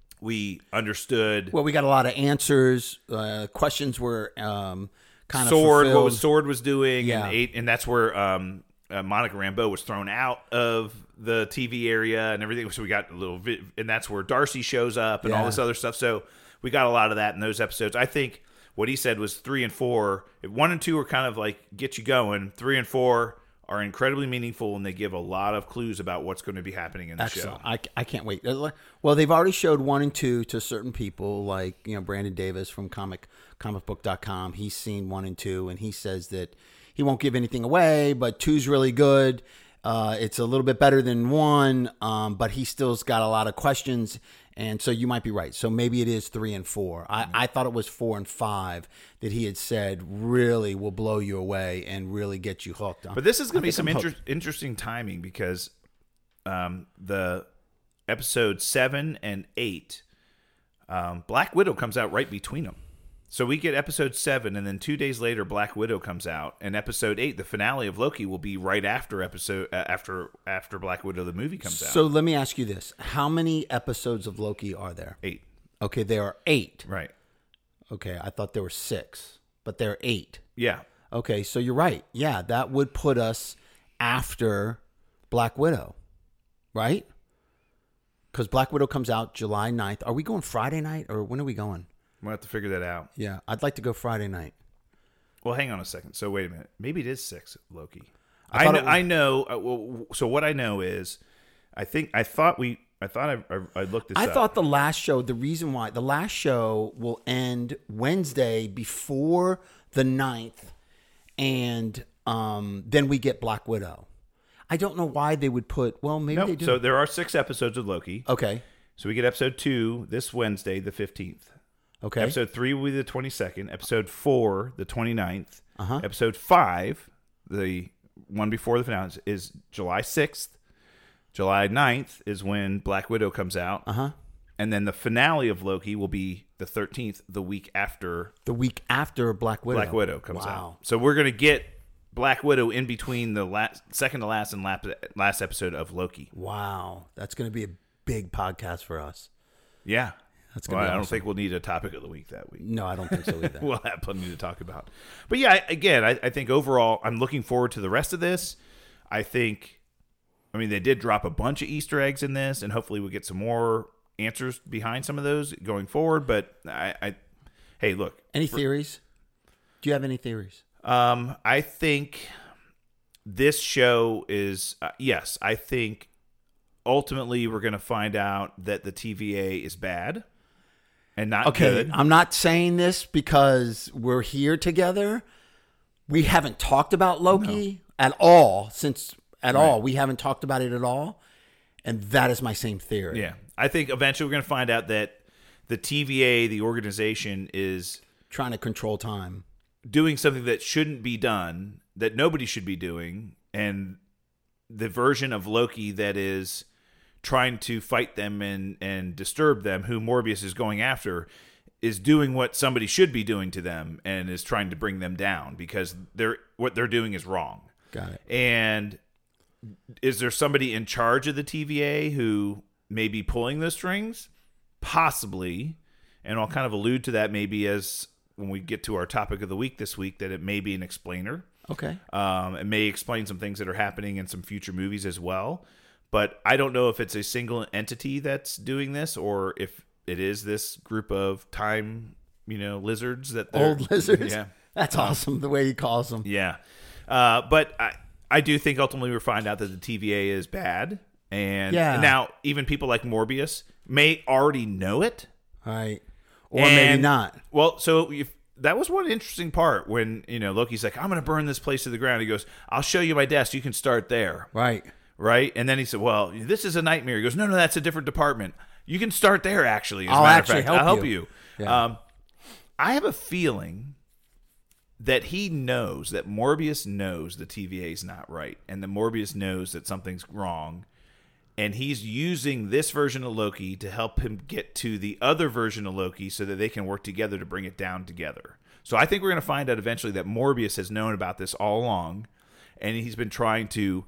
Speaker 2: we understood
Speaker 1: Well, we got a lot of answers. Uh, questions were um, kind
Speaker 2: Sword,
Speaker 1: of
Speaker 2: what
Speaker 1: fulfilled.
Speaker 2: was Sword was doing,
Speaker 1: Yeah.
Speaker 2: and eight, and that's where um, uh, Monica Rambeau was thrown out of the T V area and everything. So we got a little, vi- and that's where Darcy shows up and all
Speaker 1: Yeah.
Speaker 2: this other stuff. So we got a lot of that in those episodes. I think what he said was three and four. One and two are kind of like get you going. Three and four are incredibly meaningful, and they give a lot of clues about what's going to be happening in the
Speaker 1: Excellent.
Speaker 2: show.
Speaker 1: I, I can't wait. Well, they've already showed one and two to certain people, like you know Brandon Davis from comic comic book dot com. He's seen one and two, and he says that he won't give anything away, but two's really good. Uh, it's a little bit better than one, um, but he still's got a lot of questions, and so you might be right. So maybe it is three and four. I, I thought it was four and five that he had said really will blow you away and really get you hooked on.
Speaker 2: But this is going to be
Speaker 1: think
Speaker 2: some
Speaker 1: I'm
Speaker 2: inter-
Speaker 1: hooked.
Speaker 2: interesting timing because um, the episode seven and eight, um, Black Widow comes out right between them. So we get episode seven, and then two days later, Black Widow comes out, and episode eight, the finale of Loki, will be right after episode uh, after after Black Widow the movie comes out.
Speaker 1: So let me ask you this: how many episodes of Loki are there?
Speaker 2: Eight,
Speaker 1: Okay, there are eight.
Speaker 2: right?
Speaker 1: Okay, I thought there were six, but there are eight.
Speaker 2: Yeah,
Speaker 1: Okay, so you're right. Yeah, that would put us after Black Widow, right? Because Black Widow comes out July ninth. Are we going Friday night or when are we going?
Speaker 2: we'll have to figure that out.
Speaker 1: Yeah, I'd like to go Friday night.
Speaker 2: Well, hang on a second. So wait a minute. Maybe it is six Loki.
Speaker 1: I
Speaker 2: I
Speaker 1: thought
Speaker 2: know.
Speaker 1: it was-
Speaker 2: I know uh, well, so what I know is, I think I thought we. I thought I. I, I looked this
Speaker 1: I
Speaker 2: up.
Speaker 1: thought the last show, the reason why, the last show will end Wednesday before the ninth, and um, then we get Black Widow. I don't know why they would put, well, maybe
Speaker 2: Nope.
Speaker 1: they do.
Speaker 2: So there are six episodes of Loki.
Speaker 1: okay,
Speaker 2: So we get episode two this Wednesday, the fifteenth.
Speaker 1: okay.
Speaker 2: Episode three will be the twenty-second. Episode four, the twenty-ninth.
Speaker 1: Uh-huh.
Speaker 2: Episode five, the one before the finale, is July sixth. July ninth is when Black Widow comes out.
Speaker 1: Uh-huh.
Speaker 2: And then the finale of Loki will be the thirteenth, the week after
Speaker 1: The week after Black Widow.
Speaker 2: Black Widow comes
Speaker 1: Wow.
Speaker 2: out. So we're going to get Black Widow in between the last, second to last and lap, last episode of Loki.
Speaker 1: Wow. That's going to be a big podcast for us.
Speaker 2: Yeah.
Speaker 1: That's
Speaker 2: Well,
Speaker 1: gonna
Speaker 2: I
Speaker 1: be
Speaker 2: don't
Speaker 1: awesome.
Speaker 2: think we'll need a topic of the week that week.
Speaker 1: No, I don't think so either.
Speaker 2: We'll have plenty to talk about. But yeah, I- again, I, I think overall, I'm looking forward to the rest of this. I think, I mean, they did drop a bunch of Easter eggs in this, and hopefully we'll get some more answers behind some of those going forward. But I, I hey, look.
Speaker 1: Any theories? Do you have any theories?
Speaker 2: Um, I think this show is, uh, yes, I think ultimately we're going to find out that the T V A is bad and not
Speaker 1: Okay,
Speaker 2: good.
Speaker 1: I'm not saying this because we're here together. We haven't talked about Loki at all since at all. We haven't talked about it at all, and that is my same theory.
Speaker 2: Yeah, I think eventually we're going to find out that the T V A, the organization, is
Speaker 1: Trying to control time.
Speaker 2: doing something that shouldn't be done, that nobody should be doing, and the version of Loki that is trying to fight them and, and disturb them, who Morbius is going after, is doing what somebody should be doing to them and is trying to bring them down because they're what they're doing is wrong.
Speaker 1: Got it.
Speaker 2: And is there somebody in charge of the T V A who may be pulling the strings? Possibly. And I'll kind of allude to that maybe as when we get to our topic of the week this week, that it may be an explainer.
Speaker 1: Okay.
Speaker 2: Um, it may explain some things that are happening in some future movies as well. But I don't know if it's a single entity that's doing this or if it is this group of time, you know, lizards that they're-
Speaker 1: Old lizards.
Speaker 2: Yeah.
Speaker 1: That's awesome the way he calls them.
Speaker 2: Yeah. Uh, but I, I do think ultimately we'll find out that the T V A is bad. And
Speaker 1: Yeah.
Speaker 2: now even people like Morbius may already know it.
Speaker 1: Right. Or maybe
Speaker 2: And-
Speaker 1: not.
Speaker 2: Well, so if, that was one interesting part when, you know, Loki's like, I'm going to burn this place to the ground. He goes, I'll show you my desk. You can start there.
Speaker 1: Right.
Speaker 2: Right. And then he said, well, this is a nightmare. He goes, no, no, that's a different department. You can start there, actually. As a
Speaker 1: I'll
Speaker 2: matter
Speaker 1: actually
Speaker 2: of fact.
Speaker 1: help
Speaker 2: I'll help
Speaker 1: you.
Speaker 2: you.
Speaker 1: Yeah.
Speaker 2: Um, I have a feeling that he knows, that Morbius knows the T V A is not right. And that Morbius knows that something's wrong. And he's using this version of Loki to help him get to the other version of Loki so that they can work together to bring it down together. So I think we're going to find out eventually that Morbius has known about this all along. And he's been trying to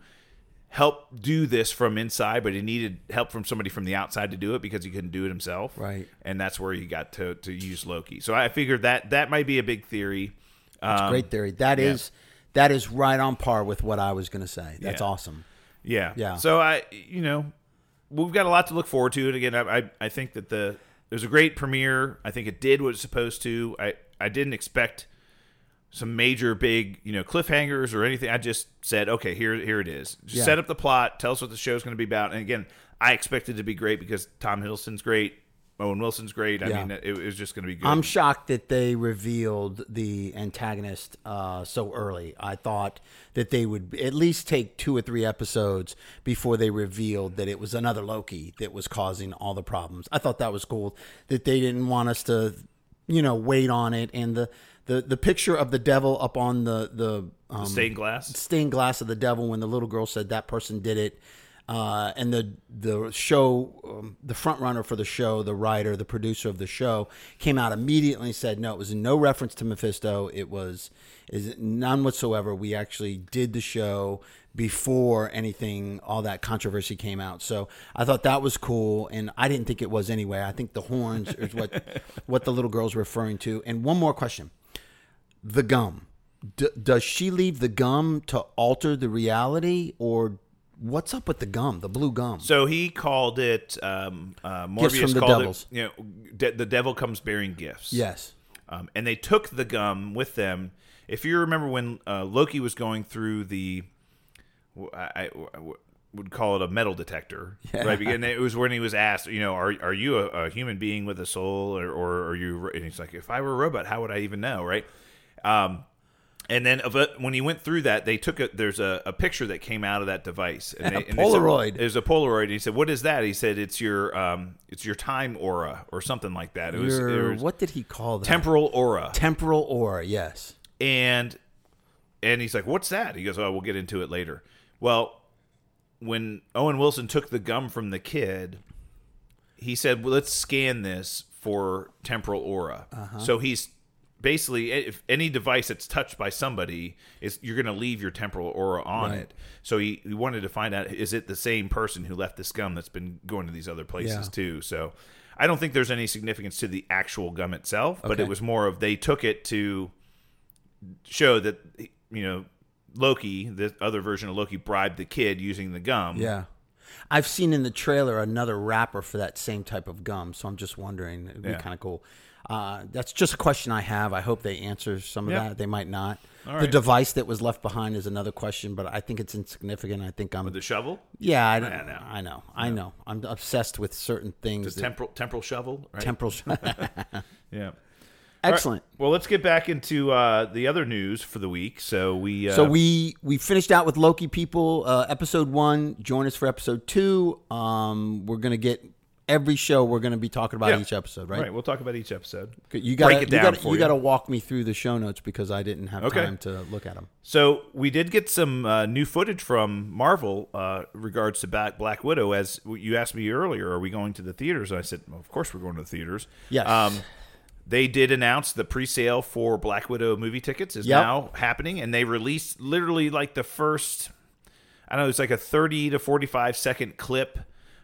Speaker 2: help do this from inside, but he needed help from somebody from the outside to do it because he couldn't do it himself.
Speaker 1: Right.
Speaker 2: And that's where he got to, to use Loki. So I figured that that might be a big theory. Um,
Speaker 1: Great theory. That
Speaker 2: yeah.
Speaker 1: is that is right on par with what I was going to say. That's
Speaker 2: Yeah.
Speaker 1: awesome.
Speaker 2: Yeah.
Speaker 1: Yeah.
Speaker 2: So I, you know, we've got a lot to look forward to. And again, I, I, I think that the there's a great premiere. I think it did what it's supposed to. I, I didn't expect some major big, you know, cliffhangers or anything. I just said, okay, here, here it is. Just
Speaker 1: Yeah.
Speaker 2: set up the plot. Tell us what the show's going to be about. And again, I expected it to be great because Tom Hiddleston's great. Owen Wilson's great. I
Speaker 1: Yeah.
Speaker 2: mean, it, it was just going to be good.
Speaker 1: I'm shocked that they revealed the antagonist uh, so early. I thought that they would at least take two or three episodes before they revealed that it was another Loki that was causing all the problems. I thought that was cool that they didn't want us to, you know, wait on it. And the the, the picture of the devil up on the the, um,
Speaker 2: Stained glass.
Speaker 1: stained glass of the devil when the little girl said that person did it. Uh, and the the show, um, the front runner for the show, the writer, the producer of the show, came out immediately and said, no, it was no reference to Mephisto. It was is none whatsoever. We actually did the show before anything, all that controversy came out. So I thought that was cool, and I didn't think it was anyway. I think the horns is what what the little girl's referring to. And one more question: the gum. D- does she leave the gum to alter the reality, or what's up with the gum, the blue gum?
Speaker 2: So he called it, um, uh,
Speaker 1: Gifts
Speaker 2: Morbius
Speaker 1: from the
Speaker 2: called
Speaker 1: devils.
Speaker 2: it, you know, de- the devil comes bearing gifts.
Speaker 1: Yes.
Speaker 2: Um, and they took the gum with them. If you remember when uh, Loki was going through the, I, I would call it a metal detector,
Speaker 1: Yeah.
Speaker 2: right? And it was when he was asked, you know, are are you a, a human being with a soul, or, or are you? And he's like, if I were a robot, how would I even know, right? Um, and then of it, when he went through that, they took a there's a, a picture that came out of that device, and
Speaker 1: A
Speaker 2: they, and they said-
Speaker 1: Polaroid.
Speaker 2: it was a Polaroid. And he said, "What is that?" He said, "It's your um, it's your time aura or something like that." It was,
Speaker 1: Your-
Speaker 2: it was
Speaker 1: what did he call that?
Speaker 2: temporal aura.
Speaker 1: Temporal aura, yes.
Speaker 2: And and he's like, "What's that?" He goes, "Oh, we'll get into it later." Well, when Owen Wilson took the gum from the kid, he said, well, let's scan this for temporal aura.
Speaker 1: Uh-huh.
Speaker 2: So he's basically, if any device that's touched by somebody, is you're going to leave your temporal aura on
Speaker 1: Right.
Speaker 2: it. So he, he wanted to find out, is it the same person who left this gum that's been going to these other places
Speaker 1: Yeah.
Speaker 2: too? So I don't think there's any significance to the actual gum itself, but
Speaker 1: Okay.
Speaker 2: it was more of they took it to show that, you know, Loki, the other version of Loki, bribed the kid using the gum.
Speaker 1: Yeah. I've seen in the trailer another wrapper for that same type of gum, so I'm just wondering. It'd be
Speaker 2: Yeah.
Speaker 1: kind of cool. Uh, that's just a question I have. I hope they answer some of
Speaker 2: Yeah.
Speaker 1: that. They might not.
Speaker 2: All
Speaker 1: The
Speaker 2: right.
Speaker 1: device that was left behind is another question, but I think it's insignificant. I think I'm.
Speaker 2: With the shovel?
Speaker 1: Yeah, I, don't,
Speaker 2: I know.
Speaker 1: I know. I know. I'm obsessed with certain things.
Speaker 2: The
Speaker 1: that-
Speaker 2: temporal temporal shovel, right?
Speaker 1: temporal.
Speaker 2: Yeah.
Speaker 1: Excellent.
Speaker 2: All right. Well, let's get back into uh, the other news for the week. So we uh,
Speaker 1: So we we finished out with Loki, people. Uh, episode one. Join us for episode two. Um, we're gonna get every show. We're gonna be talking about
Speaker 2: Yeah.
Speaker 1: each episode, right?
Speaker 2: Right. We'll talk about each episode.
Speaker 1: You gotta,
Speaker 2: break it
Speaker 1: you
Speaker 2: down
Speaker 1: gotta,
Speaker 2: for
Speaker 1: you
Speaker 2: you.
Speaker 1: got to walk me through the show notes because I didn't have
Speaker 2: Okay.
Speaker 1: time to look at them.
Speaker 2: So we did get some uh, new footage from Marvel uh, regards to Black, Black Widow. As you asked me earlier, are we going to the theaters? I said, well, of course we're going to the theaters.
Speaker 1: Yes.
Speaker 2: Um, they did announce the pre-sale for Black Widow movie tickets is
Speaker 1: Yep.
Speaker 2: now happening, and they released literally like the first, I don't know, it's like a thirty to forty-five second clip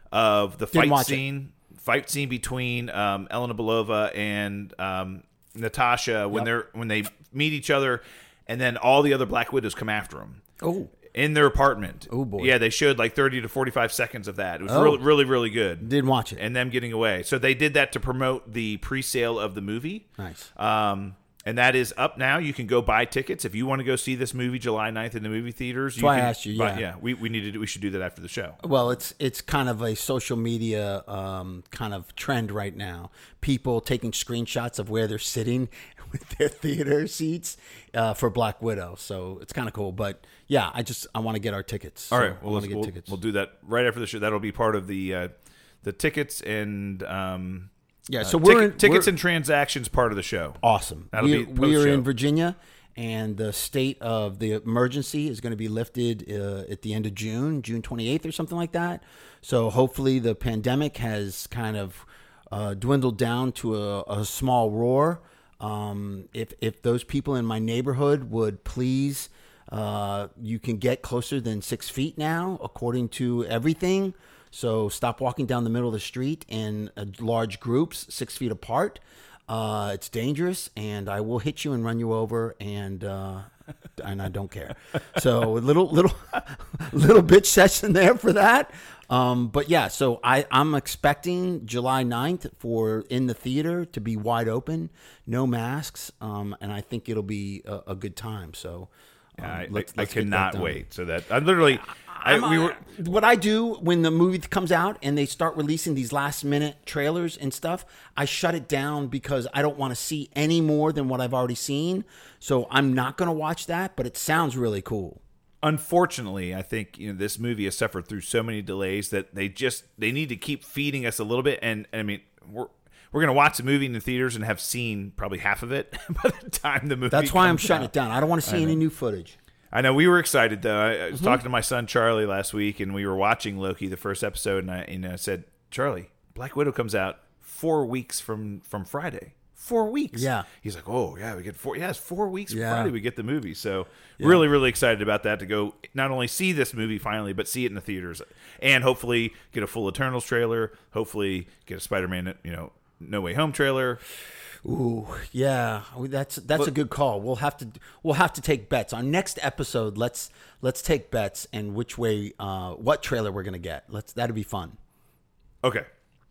Speaker 2: of the
Speaker 1: Didn't
Speaker 2: fight
Speaker 1: watch it.
Speaker 2: scene, fight scene between um, Elena Belova and um, Natasha when
Speaker 1: Yep.
Speaker 2: they're when they meet each other, and then all the other Black Widows come after them
Speaker 1: Oh,
Speaker 2: in their apartment.
Speaker 1: Oh, boy.
Speaker 2: Yeah, they showed like thirty to forty-five seconds of that. It was
Speaker 1: Oh.
Speaker 2: really, really, really good.
Speaker 1: didn't watch it.
Speaker 2: And them getting away. So they did that to promote the pre-sale of the movie.
Speaker 1: Nice.
Speaker 2: Um, and that is up now. You can go buy tickets if you want to go see this movie July ninth in the movie theaters.
Speaker 1: That's why I
Speaker 2: can
Speaker 1: asked you,
Speaker 2: buy-
Speaker 1: yeah.
Speaker 2: yeah, we we need to do, we should do that after the show.
Speaker 1: Well, it's it's kind of a social media um, kind of trend right now. People taking screenshots of where they're sitting with their theater seats uh, for Black Widow. So it's kind of cool. But yeah, I just I want to get our tickets.
Speaker 2: All
Speaker 1: So
Speaker 2: right,
Speaker 1: I
Speaker 2: well,
Speaker 1: want
Speaker 2: let's,
Speaker 1: to get
Speaker 2: we'll,
Speaker 1: tickets.
Speaker 2: we'll do that right after the show. That'll be part of the uh, the tickets and um,
Speaker 1: yeah. So
Speaker 2: uh,
Speaker 1: we're
Speaker 2: ticket-
Speaker 1: in,
Speaker 2: tickets
Speaker 1: we're,
Speaker 2: and transactions part of the show.
Speaker 1: awesome.
Speaker 2: That'll
Speaker 1: we,
Speaker 2: be
Speaker 1: we are
Speaker 2: post-show.
Speaker 1: in Virginia, and the state of the emergency is going to be lifted uh, at the end of June, June twenty-eighth or something like that. So hopefully the pandemic has kind of uh, dwindled down to a, a small roar. Um, if if those people in my neighborhood would please, uh, you can get closer than six feet now, according to everything. So stop walking down the middle of the street in uh, large groups, six feet apart. Uh, it's dangerous, and I will hit you and run you over, and uh, and I don't care. So a little little little bitch session there for that. Um, but yeah, so I, I'm expecting July ninth for in the theater to be wide open, no masks, um, and I think it'll be a, a good time. So um,
Speaker 2: I,
Speaker 1: let's-
Speaker 2: I, I
Speaker 1: let's get that
Speaker 2: cannot
Speaker 1: done.
Speaker 2: wait. So that I literally, I,
Speaker 1: I'm,
Speaker 2: we
Speaker 1: uh,
Speaker 2: were.
Speaker 1: what I do when the movie comes out and they start releasing these last minute trailers and stuff, I shut it down because I don't want to see any more than what I've already seen. So I'm not going to watch that, but it sounds really cool.
Speaker 2: Unfortunately, I think you know this movie has suffered through so many delays that they just they need to keep feeding us a little bit. And, and I mean, we're we're gonna watch the movie in the theaters and have seen probably half of it by the time the movie.
Speaker 1: That's why I'm
Speaker 2: comes
Speaker 1: shutting
Speaker 2: out.
Speaker 1: it down. I don't want to see any new footage.
Speaker 2: I know we were excited though. I, I was
Speaker 1: Mm-hmm.
Speaker 2: talking to my son Charlie last week, and we were watching Loki the first episode, and I, and I said, Charlie, Black Widow comes out four weeks from from Friday. Four weeks.
Speaker 1: Yeah.
Speaker 2: He's like, oh yeah, we get four. Yeah, it's four weeks from
Speaker 1: Yeah.
Speaker 2: Friday we get the movie. So really, really excited about that to go not only see this movie finally, but see it in the theaters, and hopefully get a full Eternals trailer. Hopefully get a Spider-Man, you know, No Way Home trailer.
Speaker 1: Ooh, yeah, that's that's a good call. We'll have to we'll have to take bets. Our next episode, let's let's take bets and which way, uh, what trailer we're gonna get. Let's that'd be fun.
Speaker 2: Okay.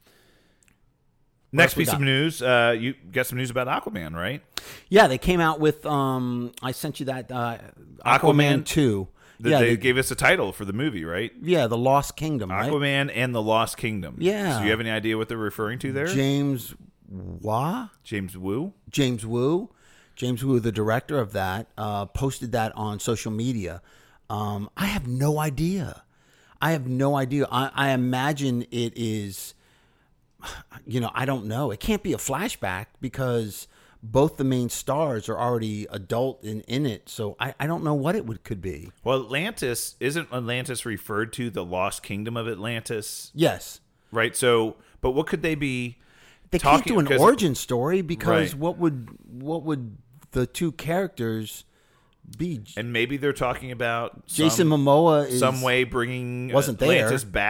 Speaker 2: Next
Speaker 1: else we
Speaker 2: piece of
Speaker 1: got?
Speaker 2: news, uh, you got some news about Aquaman, right?
Speaker 1: Yeah, they came out with. Um, I sent you that uh, Aquaman,
Speaker 2: Aquaman?
Speaker 1: two.
Speaker 2: That
Speaker 1: yeah,
Speaker 2: they,
Speaker 1: they,
Speaker 2: gave us a title for the movie, right?
Speaker 1: yeah, the Lost Kingdom, right?
Speaker 2: Aquaman and the Lost Kingdom.
Speaker 1: Yeah.
Speaker 2: So do you have any idea what they're referring to there?
Speaker 1: James Wah,
Speaker 2: James Woo?
Speaker 1: James Woo, James Woo, the director of that, uh, posted that on social media. Um, I have no idea. I have no idea. I, I imagine it is. You know, I don't know. It can't be a flashback because both the main stars are already adult in, in it. So I, I don't know what it would could be.
Speaker 2: Well, Atlantis, isn't Atlantis referred to the Lost Kingdom of Atlantis?
Speaker 1: Yes.
Speaker 2: Right? So, but what could they be
Speaker 1: They
Speaker 2: talking
Speaker 1: can't do an
Speaker 2: because-
Speaker 1: origin story because
Speaker 2: Right.
Speaker 1: what would what would the two characters be?
Speaker 2: And maybe they're talking about
Speaker 1: Jason
Speaker 2: some,
Speaker 1: Momoa is
Speaker 2: some way bringing
Speaker 1: wasn't there.
Speaker 2: Atlantis back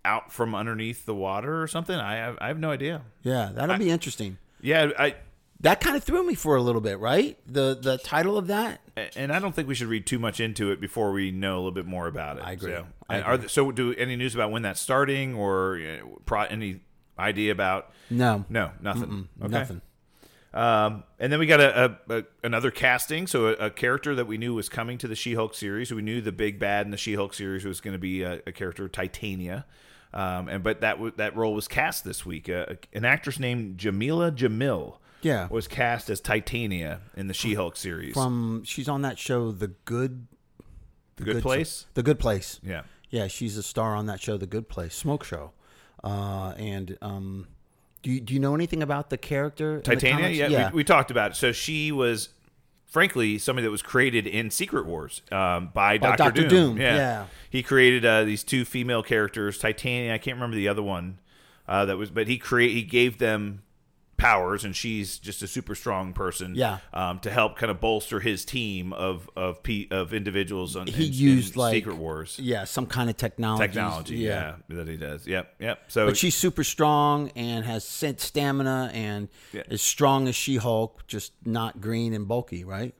Speaker 2: out from underneath the water or something. I have, I have no idea.
Speaker 1: Yeah, that'll
Speaker 2: I,
Speaker 1: be interesting.
Speaker 2: Yeah, I.
Speaker 1: That kind of threw me for a little bit, right? The the title of that.
Speaker 2: And I don't think we should read too much into it before we know a little bit more about it.
Speaker 1: I agree.
Speaker 2: So,
Speaker 1: I
Speaker 2: and
Speaker 1: agree.
Speaker 2: Are there, so do any news about when that's starting, or you know, pro, any idea about?
Speaker 1: No,
Speaker 2: No, nothing. Okay.
Speaker 1: nothing.
Speaker 2: Um, and then we got a, a, a another casting, so a, a character that we knew was coming to the She-Hulk series. We knew the big bad in the She-Hulk series was going to be a, a character, Titania, um, and but that w- that role was cast this week. Uh, an actress named Jamila Jamil,
Speaker 1: Yeah,
Speaker 2: was cast as Titania in the She-Hulk series.
Speaker 1: from she's on that show, The Good,
Speaker 2: The Good Place.
Speaker 1: The Good Place.
Speaker 2: Yeah,
Speaker 1: Yeah, she's a star on that show, The Good Place, smoke show. Uh, and um, do you, do you know anything about the character in the
Speaker 2: Titania.
Speaker 1: comics?
Speaker 2: Yeah,
Speaker 1: yeah.
Speaker 2: We, we talked about it. So she was, frankly, somebody that was created in Secret Wars um, by,
Speaker 1: By
Speaker 2: Doctor
Speaker 1: Doctor
Speaker 2: Doom.
Speaker 1: Doom,
Speaker 2: Yeah.
Speaker 1: yeah.
Speaker 2: He created uh, these two female characters, Titania. I can't remember the other one. Uh, that was, but he create he gave them powers, and she's just a super strong person.
Speaker 1: Yeah.
Speaker 2: Um, to help kind of bolster his team of of pe- of individuals. On,
Speaker 1: He
Speaker 2: in,
Speaker 1: used
Speaker 2: in
Speaker 1: like
Speaker 2: Secret Wars
Speaker 1: Yeah, some kind of technology.
Speaker 2: technology. Yeah. that he does. Yep, yep. So
Speaker 1: But she's super strong and has sen- stamina and
Speaker 2: Yeah.
Speaker 1: as strong as She-Hulk, just not green and bulky, right?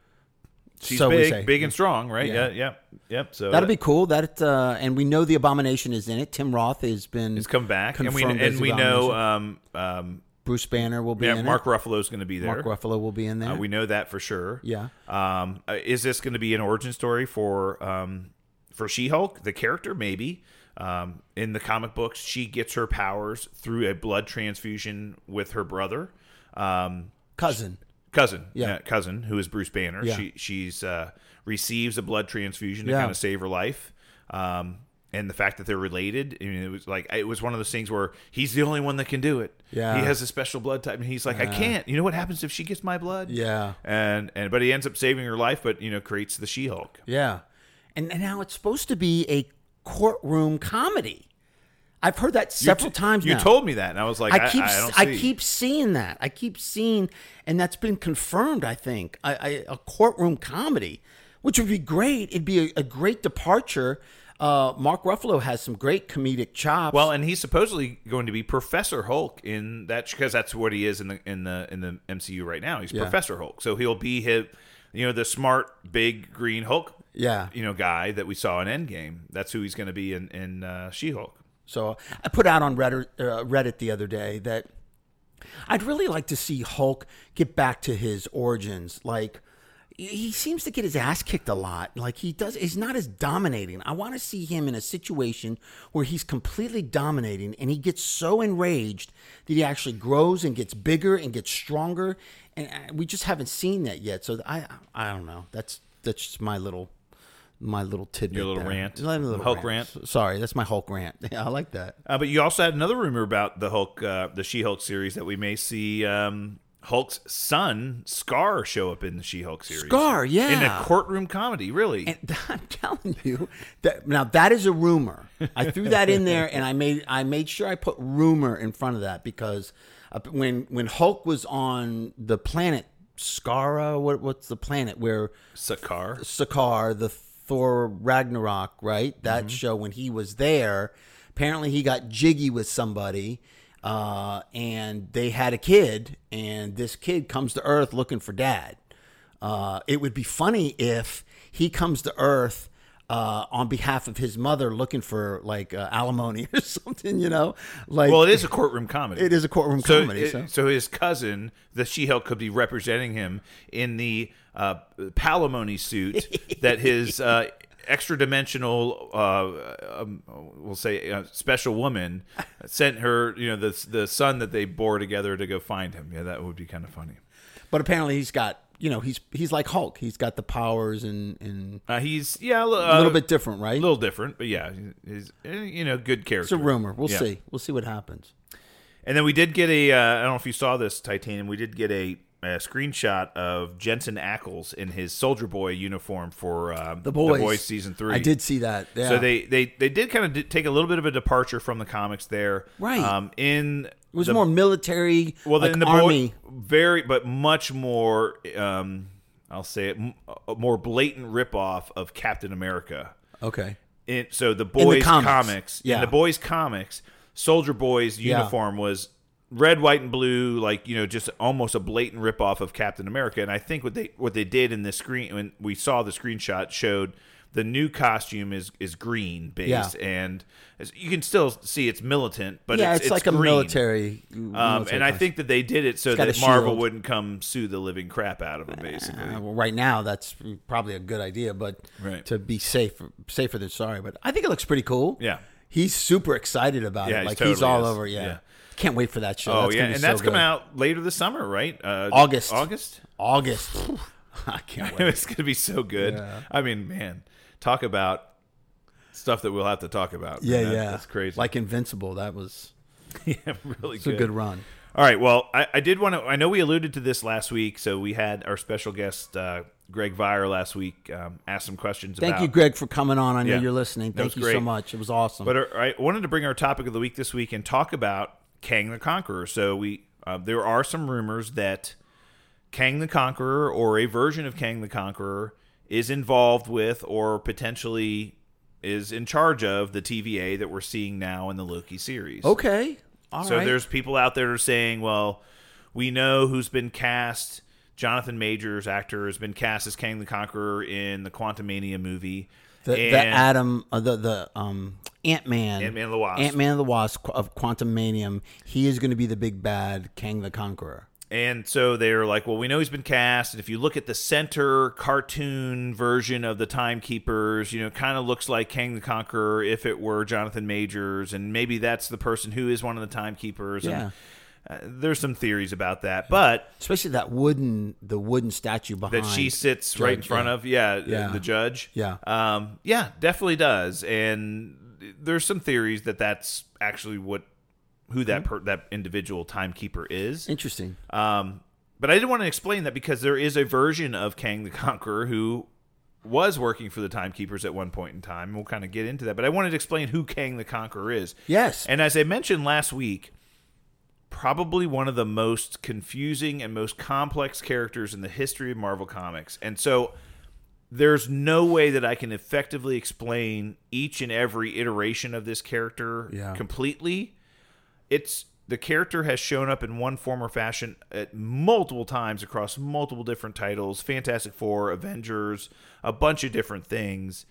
Speaker 2: she's
Speaker 1: so we say.
Speaker 2: big, big and strong, right?
Speaker 1: Yeah.
Speaker 2: Yeah, yep, yep. So
Speaker 1: That'll be cool. That uh, and we know the Abomination is in it. Tim Roth has been
Speaker 2: He's come back, and we
Speaker 1: confirmed as
Speaker 2: and
Speaker 1: the
Speaker 2: we know
Speaker 1: Abomination.
Speaker 2: um, um,
Speaker 1: Bruce Banner will be
Speaker 2: yeah,
Speaker 1: in
Speaker 2: Mark
Speaker 1: it.
Speaker 2: Ruffalo's going to be there.
Speaker 1: Mark Ruffalo will be in there.
Speaker 2: Uh, we know that for sure.
Speaker 1: Yeah.
Speaker 2: Um, uh, is this going to be an origin story for um, for She-Hulk, the character? Maybe. Um, in the comic books, she gets her powers through a blood transfusion with her brother, um,
Speaker 1: Cousin.
Speaker 2: cousin,
Speaker 1: Yeah.
Speaker 2: cousin, who is Bruce Banner.
Speaker 1: Yeah.
Speaker 2: She she's uh, receives a blood transfusion to
Speaker 1: Yeah.
Speaker 2: kind of save her life. Um, and the fact that they're related, I mean, it was like it was one of those things where he's the only one that can do it.
Speaker 1: Yeah.
Speaker 2: he has a special blood type, and he's like, I can't. You know what happens if she gets my blood?
Speaker 1: Yeah.
Speaker 2: and and but he ends up saving her life, but you know, creates the She-Hulk.
Speaker 1: Yeah. And, and now it's supposed to be a courtroom comedy. I've heard that several
Speaker 2: You t-
Speaker 1: times
Speaker 2: You
Speaker 1: now.
Speaker 2: told me that, and I was like, I,
Speaker 1: I keep
Speaker 2: I, don't
Speaker 1: I,
Speaker 2: see.
Speaker 1: keep seeing that. I keep seeing, and that's been confirmed. I think I, I, a courtroom comedy, which would be great. It'd be a, a great departure. Uh, Mark Ruffalo has some great comedic chops.
Speaker 2: Well, and he's supposedly going to be Professor Hulk in that, because that's what he is in the in the in the M C U right now. He's
Speaker 1: Yeah.
Speaker 2: Professor Hulk, so he'll be his, you know, the smart, big green Hulk,
Speaker 1: yeah.
Speaker 2: you know, guy that we saw in Endgame. That's who he's going to be in in uh, She-Hulk.
Speaker 1: So I put out on Reddit, uh, Reddit the other day that I'd really like to see Hulk get back to his origins. Like, he seems to get his ass kicked a lot. Like, he does, he's not as dominating. I want to see him in a situation where he's completely dominating and he gets so enraged that he actually grows and gets bigger and gets stronger. And uh, we just haven't seen that yet. So I, I don't know. That's that's just my little. My little tidbit.
Speaker 2: Your little
Speaker 1: there.
Speaker 2: rant?
Speaker 1: My little
Speaker 2: Hulk
Speaker 1: rant. Sorry, that's my Hulk rant. Yeah, I like that.
Speaker 2: Uh, but you also had another rumor about the Hulk, uh, the She-Hulk series, that we may see um, Hulk's son Scar show up in the She-Hulk series.
Speaker 1: Scar, yeah.
Speaker 2: in a courtroom comedy, really.
Speaker 1: And I'm telling you that now that is a rumor. I threw that in there, and I made I made sure I put rumor in front of that because uh, when when Hulk was on the planet Skara, what what's the planet where
Speaker 2: Sakaar.
Speaker 1: Sakaar, the Thor Ragnarok, right? That
Speaker 2: Mm-hmm.
Speaker 1: show when he was there, apparently he got jiggy with somebody, uh, and they had a kid, and this kid comes to Earth looking for dad. Uh, it would be funny if he comes to Earth uh, on behalf of his mother, looking for like uh, alimony or something, you know? Like,
Speaker 2: Well, it is a courtroom comedy.
Speaker 1: it is a courtroom
Speaker 2: So,
Speaker 1: comedy.
Speaker 2: it-
Speaker 1: so.
Speaker 2: so his cousin, the She-Hulk, could be representing him in the uh, palimony suit that his uh, extra-dimensional, uh, um, we'll say, uh, special woman sent her. You know, the the son that they bore together to go find him. Yeah, that would be kind of funny.
Speaker 1: But apparently he's got, you know, he's he's like Hulk. He's got the powers and, and
Speaker 2: Uh, he's yeah, a
Speaker 1: a little bit different, right?
Speaker 2: a little different, but yeah, he's eh, you know, good character.
Speaker 1: It's a rumor. We'll
Speaker 2: Yeah.
Speaker 1: see. We'll see what happens.
Speaker 2: And then we did get a, uh, I don't know if you saw this, Titanium, we did get a, a screenshot of Jensen Ackles in his Soldier Boy uniform for uh,
Speaker 1: The Boys.
Speaker 2: season three.
Speaker 1: I did see that. Yeah.
Speaker 2: So they, they, they did kind of take a little bit of a departure from the comics there.
Speaker 1: Right.
Speaker 2: Um, in
Speaker 1: it was
Speaker 2: the,
Speaker 1: more military,
Speaker 2: well,
Speaker 1: like
Speaker 2: in the
Speaker 1: army.
Speaker 2: Boy, very, but much more, um, I'll say it, m- a more blatant ripoff of Captain America.
Speaker 1: Okay.
Speaker 2: in, so the boys
Speaker 1: comics.
Speaker 2: comics,
Speaker 1: Yeah.
Speaker 2: in the boys comics, Soldier Boy's
Speaker 1: Yeah.
Speaker 2: uniform was red, white, and blue, like, you know, just almost a blatant ripoff of Captain America. And I think what they what they did in this screen, when we saw the screenshot, showed the new costume is is green based,
Speaker 1: Yeah.
Speaker 2: and as, you can still see it's militant, but
Speaker 1: yeah,
Speaker 2: it's,
Speaker 1: it's, like a
Speaker 2: green.
Speaker 1: military.
Speaker 2: Um,
Speaker 1: military
Speaker 2: and I
Speaker 1: costume.
Speaker 2: think that they did it so
Speaker 1: got
Speaker 2: that
Speaker 1: a
Speaker 2: Marvel
Speaker 1: shield.
Speaker 2: wouldn't come sue the living crap out of them, basically.
Speaker 1: Uh, well, right now, that's probably a good idea, but
Speaker 2: Right.
Speaker 1: to be safe, safer than sorry. But I think it looks pretty cool.
Speaker 2: Yeah.
Speaker 1: He's super excited about
Speaker 2: Yeah,
Speaker 1: it.
Speaker 2: he
Speaker 1: Like he's
Speaker 2: totally
Speaker 1: all
Speaker 2: is.
Speaker 1: over. Yeah.
Speaker 2: Yeah.
Speaker 1: Can't wait for that show.
Speaker 2: Oh
Speaker 1: that's
Speaker 2: yeah,
Speaker 1: gonna be
Speaker 2: and
Speaker 1: so
Speaker 2: that's
Speaker 1: good.
Speaker 2: coming out later this summer, right? Uh,
Speaker 1: August.
Speaker 2: August.
Speaker 1: August. I can't wait.
Speaker 2: It's gonna be so good.
Speaker 1: Yeah.
Speaker 2: I mean, man, talk about stuff that we'll have to talk about.
Speaker 1: Yeah,
Speaker 2: man. That-
Speaker 1: yeah.
Speaker 2: that's crazy.
Speaker 1: Like Invincible. That was
Speaker 2: yeah, really
Speaker 1: it's
Speaker 2: good.
Speaker 1: a good run.
Speaker 2: All right, well, I, I did want to. I know we alluded to this last week, so we had our special guest uh, Greg Vire last week um, ask some questions.
Speaker 1: Thank
Speaker 2: about,
Speaker 1: you, Greg, for coming on. I know
Speaker 2: Yeah.
Speaker 1: you're listening.
Speaker 2: That
Speaker 1: Thank
Speaker 2: was
Speaker 1: you so
Speaker 2: great.
Speaker 1: much. It was awesome.
Speaker 2: But our, I wanted to bring our topic of the week this week and talk about Kang the Conqueror. So we uh, there are some rumors that Kang the Conqueror, or a version of Kang the Conqueror, is involved with or potentially is in charge of the T V A that we're seeing now in the Loki series.
Speaker 1: okay. All
Speaker 2: so
Speaker 1: right.
Speaker 2: there's people out there saying, well, we know who's been cast. Jonathan Majors, actor, has been cast as Kang the Conqueror in the Quantumania movie.
Speaker 1: The, the
Speaker 2: And-
Speaker 1: Adam, uh, the the um Ant Man,
Speaker 2: Ant-Man and the Wasp.
Speaker 1: Ant Man and the Wasp of Quantum Manium. He is going to be the big bad Kang the Conqueror.
Speaker 2: And so they're like, well, we know he's been cast. And if you look at the center cartoon version of the Timekeepers, you know, it kind of looks like Kang the Conqueror if it were Jonathan Majors. And maybe that's the person who is one of the Timekeepers.
Speaker 1: Yeah.
Speaker 2: And uh, there's some theories about that. But
Speaker 1: Especially that wooden, the wooden statue behind
Speaker 2: that she sits right in
Speaker 1: Judge,
Speaker 2: front
Speaker 1: yeah.
Speaker 2: of, yeah,
Speaker 1: Yeah.
Speaker 2: the judge.
Speaker 1: Yeah.
Speaker 2: Um, yeah, definitely does. And there's some theories that that's actually what who that per, that individual timekeeper is.
Speaker 1: Interesting.
Speaker 2: Um, but I didn't want to explain that because there is a version of Kang the Conqueror who was working for the Timekeepers at one point in time. And we'll kind of get into that. But I wanted to explain who Kang the Conqueror is.
Speaker 1: Yes.
Speaker 2: And as I mentioned last week, probably one of the most confusing and most complex characters in the history of Marvel Comics. And so there's no way that I can effectively explain each and every iteration of this character
Speaker 1: Yeah.
Speaker 2: completely. It's the character has shown up in one form or fashion at multiple times across multiple different titles, Fantastic Four, Avengers, a bunch of different things.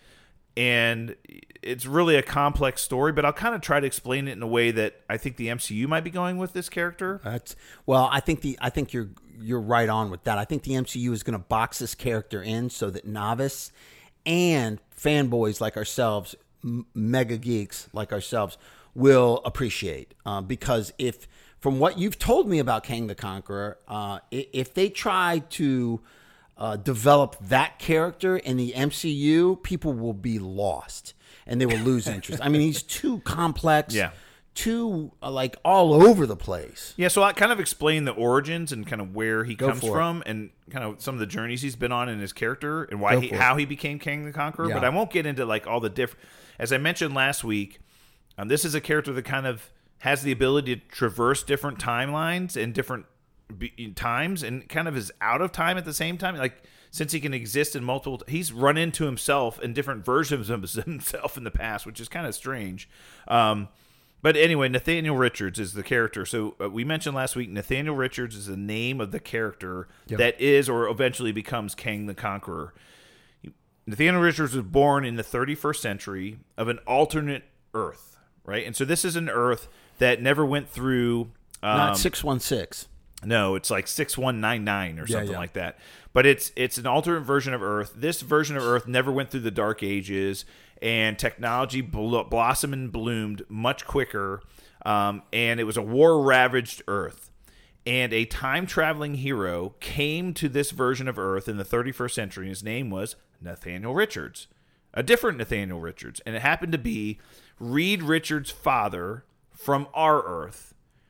Speaker 2: And it's really a complex story, but I'll kind of try to explain it in a way that I think the M C U might be going with this character.
Speaker 1: That's well. I think the I think you're you're right on with that. I think the M C U is going to box this character in so that novice and fanboys like ourselves, m- mega geeks like ourselves, will appreciate. Uh, because if from what you've told me about Kang the Conqueror, uh, i- if they try to uh, develop that character in the M C U, people will be lost and they will lose interest. I mean, he's too complex.
Speaker 2: Yeah.
Speaker 1: Too uh, like all over the place.
Speaker 2: Yeah, so I kind of explain the origins and kind of where he
Speaker 1: Go
Speaker 2: comes
Speaker 1: for it.
Speaker 2: from and kind of some of the journeys he's been on in his character and why
Speaker 1: Go
Speaker 2: he,
Speaker 1: for it.
Speaker 2: how he became Kang the Conqueror.
Speaker 1: Yeah.
Speaker 2: But I won't get into like all the different. As I mentioned last week, um, this is a character that kind of has the ability to traverse different timelines and different be- times and kind of is out of time at the same time. Like since he can exist in multiple, he's run into himself in different versions of himself in the past, which is kind of strange. Um, But anyway, Nathaniel Richards is the character. So uh, we mentioned last week, Nathaniel Richards is the name of the character
Speaker 1: Yep.
Speaker 2: that is or eventually becomes Kang the Conqueror. Nathaniel Richards was born in the thirty-first century of an alternate Earth, right? And so this is an Earth that never went through... Um,
Speaker 1: Not six one six.
Speaker 2: no, it's like six one nine nine or
Speaker 1: Yeah,
Speaker 2: something
Speaker 1: yeah.
Speaker 2: like that. But it's it's an alternate version of Earth. This version of Earth never went through the Dark Ages, and technology blo- blossomed and bloomed much quicker, um, and it was a war-ravaged Earth. And a time-traveling hero came to this version of Earth in the thirty-first century, and his name was Nathaniel Richards, a different Nathaniel Richards. And it happened to be Reed Richards' father from our Earth.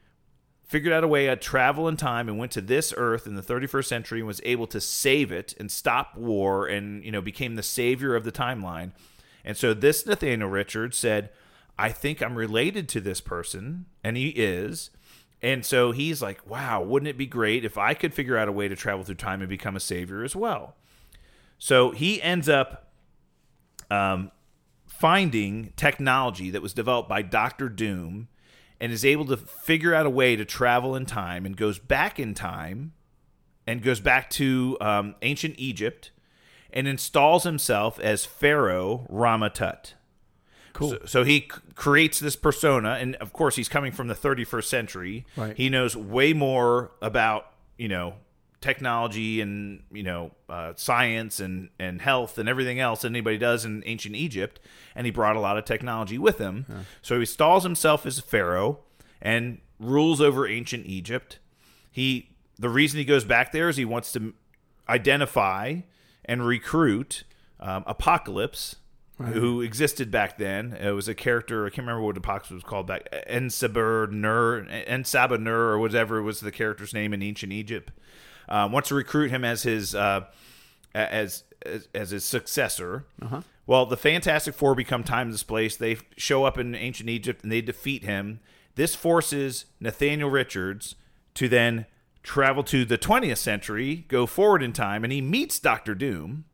Speaker 2: Figured out a way to travel in time and went to this Earth in the thirty-first century and was able to save it and stop war and, you know, became the savior of the timeline. And so this Nathaniel Richards said, I think I'm related to this person, and he is. And so he's like, wow, wouldn't it be great if I could figure out a way to travel through time and become a savior as well? So he ends up um, finding technology that was developed by Doctor Doom and is able to figure out a way to travel in time and goes back in time and goes back to um, ancient Egypt and installs himself as Pharaoh Rama-Tut.
Speaker 1: Cool.
Speaker 2: So, so he c- creates this persona, and of course he's coming from the thirty-first century.
Speaker 1: Right.
Speaker 2: He knows way more about, you know, technology and, you know, uh, science and, and health and everything else than anybody does in ancient Egypt, and he brought a lot of technology with him. Yeah. So he installs himself as Pharaoh and rules over ancient Egypt. He the reason he goes back there is he wants to identify and recruit um, Apocalypse, right, who existed back then. It was a character, I can't remember what Apocalypse was called back, Ensaber-Nur, Ensaba-Nur, or whatever was the character's name in ancient Egypt. Um, wants to recruit him as his uh, as, as as his successor. Uh-huh. Well, the Fantastic Four become time displaced. They show up in ancient Egypt and they defeat him. This forces Nathaniel Richards to then travel to the twentieth century, go forward in time, and he meets Doctor Doom,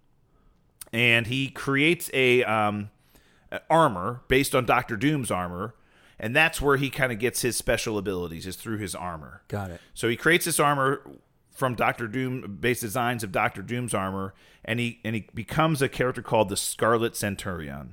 Speaker 2: and he creates a um, armor based on Doctor Doom's armor, and that's where he kind of gets his special abilities, is through his armor.
Speaker 1: Got it.
Speaker 2: So he creates this armor from Doctor Doom, based designs of Doctor Doom's armor, and he and he becomes a character called the Scarlet Centurion.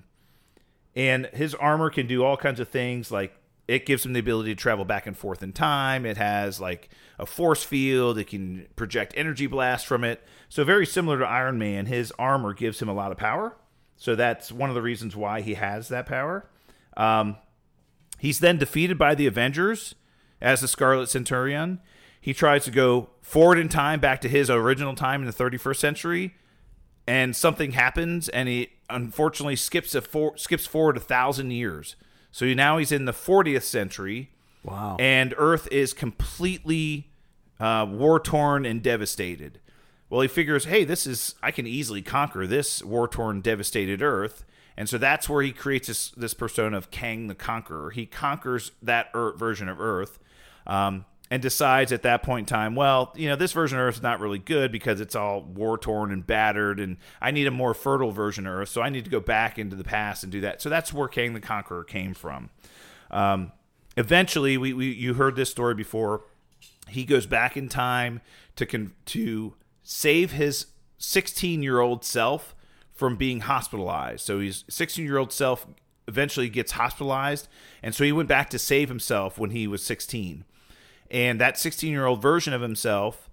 Speaker 2: And his armor can do all kinds of things, like it gives him the ability to travel back and forth in time. It has like a force field. It can project energy blast from it. So very similar to Iron Man, his armor gives him a lot of power. So that's one of the reasons why he has that power. Um, he's then defeated by the Avengers as the Scarlet Centurion. He tries to go forward in time back to his original time in the thirty-first century, and something happens, and he unfortunately skips a for, skips forward a thousand years. So now he's in the fortieth century.
Speaker 1: Wow.
Speaker 2: And Earth is completely uh, war-torn and devastated. Well, he figures, hey, this is I can easily conquer this war-torn, devastated Earth. And so that's where he creates this, this persona of Kang the Conqueror. He conquers that Earth, version of Earth, um, and decides at that point in time, well, you know, this version of Earth is not really good because it's all war-torn and battered, and I need a more fertile version of Earth, so I need to go back into the past and do that. So that's where Kang the Conqueror came from. Um, eventually, we, we you heard this story before. He goes back in time to con- to save his sixteen-year-old self from being hospitalized. So his sixteen-year-old self eventually gets hospitalized, and so he went back to save himself when he was sixteen. And that sixteen-year-old version of himself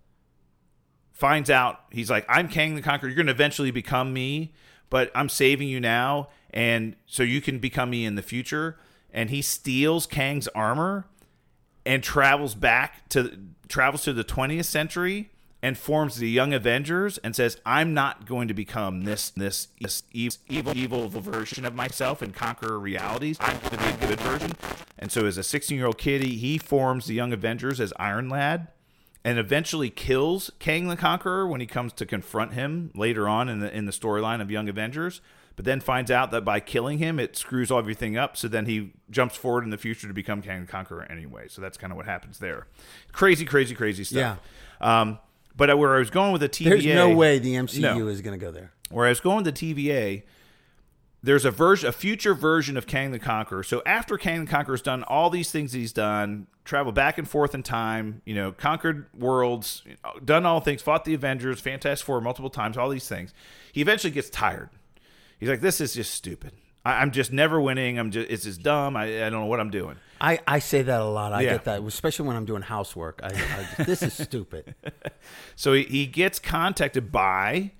Speaker 2: finds out, he's like, I'm Kang the Conqueror. You're going to eventually become me, but I'm saving you now, and so you can become me in the future. And he steals Kang's armor and travels back to travels to the twentieth century and forms the Young Avengers and says, I'm not going to become this this, this evil, evil version of myself and conquer realities. I'm going to be a good version. And so as a sixteen-year-old kid, he, he forms the Young Avengers as Iron Lad and eventually kills Kang the Conqueror when he comes to confront him later on in the in the storyline of Young Avengers, but then finds out that by killing him, it screws everything up. So then he jumps forward in the future to become Kang the Conqueror anyway. So that's kind of what happens there. Crazy, crazy, crazy stuff. Yeah. Um, But where I was going with the T V A...
Speaker 1: There's no way the M C U
Speaker 2: no.
Speaker 1: is going to go there.
Speaker 2: Where I was going with the T V A, there's a version, a future version of Kang the Conqueror. So after Kang the Conqueror's done all these things he's done, traveled back and forth in time, you know, conquered worlds, done all things, fought the Avengers, Fantastic Four multiple times, all these things, he eventually gets tired. He's like, this is just stupid. I, I'm just never winning. I'm just, it's just dumb. I, I don't know what I'm doing.
Speaker 1: I, I say that a lot. I
Speaker 2: Yeah.
Speaker 1: get that, especially when I'm doing housework. I, I just, this is stupid.
Speaker 2: So he, he gets contacted by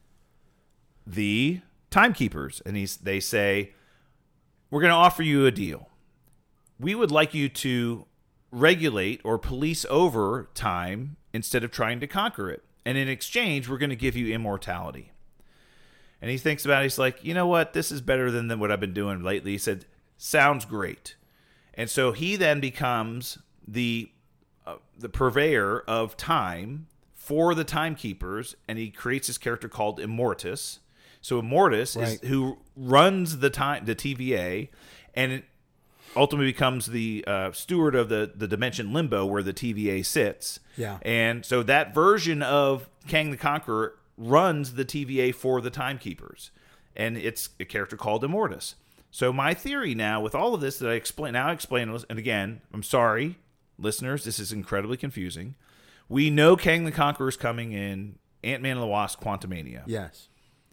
Speaker 2: the Timekeepers, and he's they say, we're going to offer you a deal. We would like you to regulate or police over time instead of trying to conquer it. And in exchange, we're going to give you immortality. And he thinks about it. He's like, you know what? This is better than, than what I've been doing lately. He said, sounds great. And so he then becomes the uh, the purveyor of time for the Timekeepers, and he creates this character called Immortus. So Immortus
Speaker 1: Right.
Speaker 2: is who runs the time the T V A, and it ultimately becomes the uh, steward of the, the dimension Limbo where the T V A sits.
Speaker 1: Yeah.
Speaker 2: And so that version of Kang the Conqueror runs the T V A for the Timekeepers, and it's a character called Immortus. So my theory now, with all of this that I explain, now I explain, and again, I'm sorry, listeners, this is incredibly confusing. We know Kang the Conqueror is coming in Ant-Man and the Wasp: Quantumania.
Speaker 1: Yes.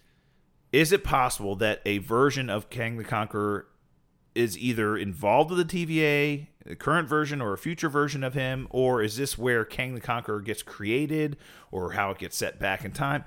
Speaker 2: Is it possible that a version of Kang the Conqueror is either involved with the T V A, the current version, or a future version of him, or is this where Kang the Conqueror gets created, or how it gets set back in time?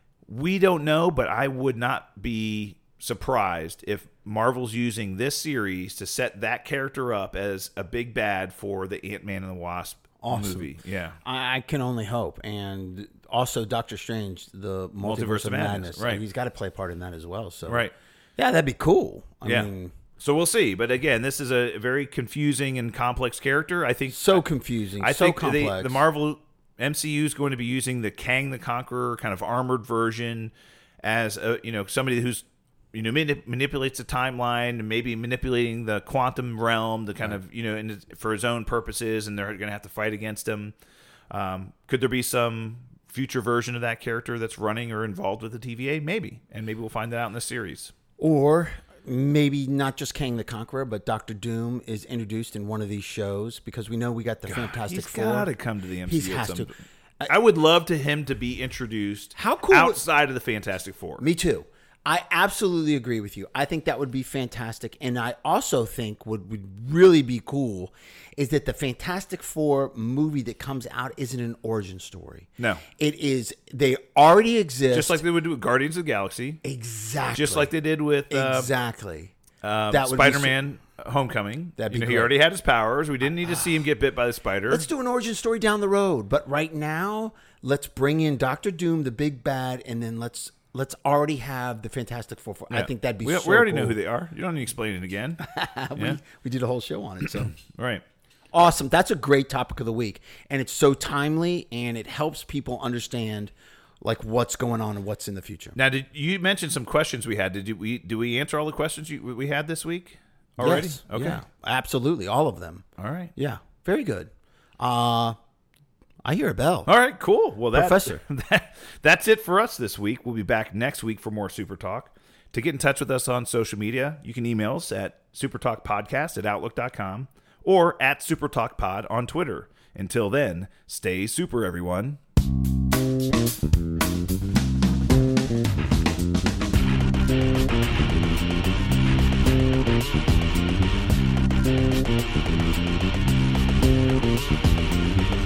Speaker 2: We don't know, but I would not be surprised if Marvel's using this series to set that character up as a big bad for the Ant-Man and the Wasp
Speaker 1: Awesome.
Speaker 2: movie. Yeah,
Speaker 1: I, I can only hope. And also Doctor Strange, the Multiverse,
Speaker 2: Multiverse
Speaker 1: of
Speaker 2: of Madness,
Speaker 1: Madness.
Speaker 2: right.
Speaker 1: He's got to play a part in that as well. So
Speaker 2: right.
Speaker 1: Yeah, that'd be cool. I
Speaker 2: yeah.
Speaker 1: mean,
Speaker 2: so we'll see. But again, this is a very confusing and complex character. I think
Speaker 1: so confusing,
Speaker 2: I
Speaker 1: so
Speaker 2: think
Speaker 1: complex.
Speaker 2: The, the Marvel M C U is going to be using the Kang the Conqueror kind of armored version as a, you know, somebody who's, you know, manip- manipulates the timeline and maybe manipulating the quantum realm to kind right. of, you know, in, for his own purposes, and they're going to have to fight against him. Um, could there be some future version of that character that's running or involved with the T V A? Maybe. And maybe we'll find that out in the series.
Speaker 1: Or maybe not just Kang the Conqueror, but Doctor Doom is introduced in one of these shows, because we know we got the God, Fantastic
Speaker 2: he's
Speaker 1: Four.
Speaker 2: He's got to come to the M C U.
Speaker 1: He has to.
Speaker 2: I, I would love to him to be introduced
Speaker 1: How cool
Speaker 2: outside of the Fantastic Four.
Speaker 1: Me too. I absolutely agree with you. I think that would be fantastic. And I also think what would really be cool is that the Fantastic Four movie that comes out isn't an origin story.
Speaker 2: No.
Speaker 1: It is, they already exist.
Speaker 2: Just like they would do with Guardians of the Galaxy.
Speaker 1: Exactly.
Speaker 2: Just like they did with uh,
Speaker 1: exactly.
Speaker 2: Um,
Speaker 1: that would
Speaker 2: Spider-Man so, Homecoming.
Speaker 1: That'd be
Speaker 2: you know,
Speaker 1: great.
Speaker 2: He already had his powers. We didn't need to see him get bit by the spider.
Speaker 1: Let's do an origin story down the road. But right now, let's bring in Doctor Doom, the big bad, and then let's let's already have the Fantastic Four. Yeah. I think that'd be
Speaker 2: we,
Speaker 1: so
Speaker 2: We already
Speaker 1: cool.
Speaker 2: know who they are. You don't need to explain it again.
Speaker 1: we,
Speaker 2: yeah.
Speaker 1: we did a whole show on it. So
Speaker 2: right.
Speaker 1: Awesome. That's a great topic of the week. And it's so timely, and it helps people understand like what's going on and what's in the future.
Speaker 2: Now, did you mention some questions we had? Did you, we do we answer all the questions you, we had this week already?
Speaker 1: Yes.
Speaker 2: Okay.
Speaker 1: Yeah, absolutely. All of them.
Speaker 2: All right.
Speaker 1: Yeah. Very good. Uh, I hear a bell.
Speaker 2: All right, cool. Well, that,
Speaker 1: Professor.
Speaker 2: That, that's it for us this week. We'll be back next week for more Super Talk. To get in touch with us on social media, you can email us at supertalkpodcast at outlook dot com or at supertalkpod on Twitter. Until then, stay super, everyone. Thank you.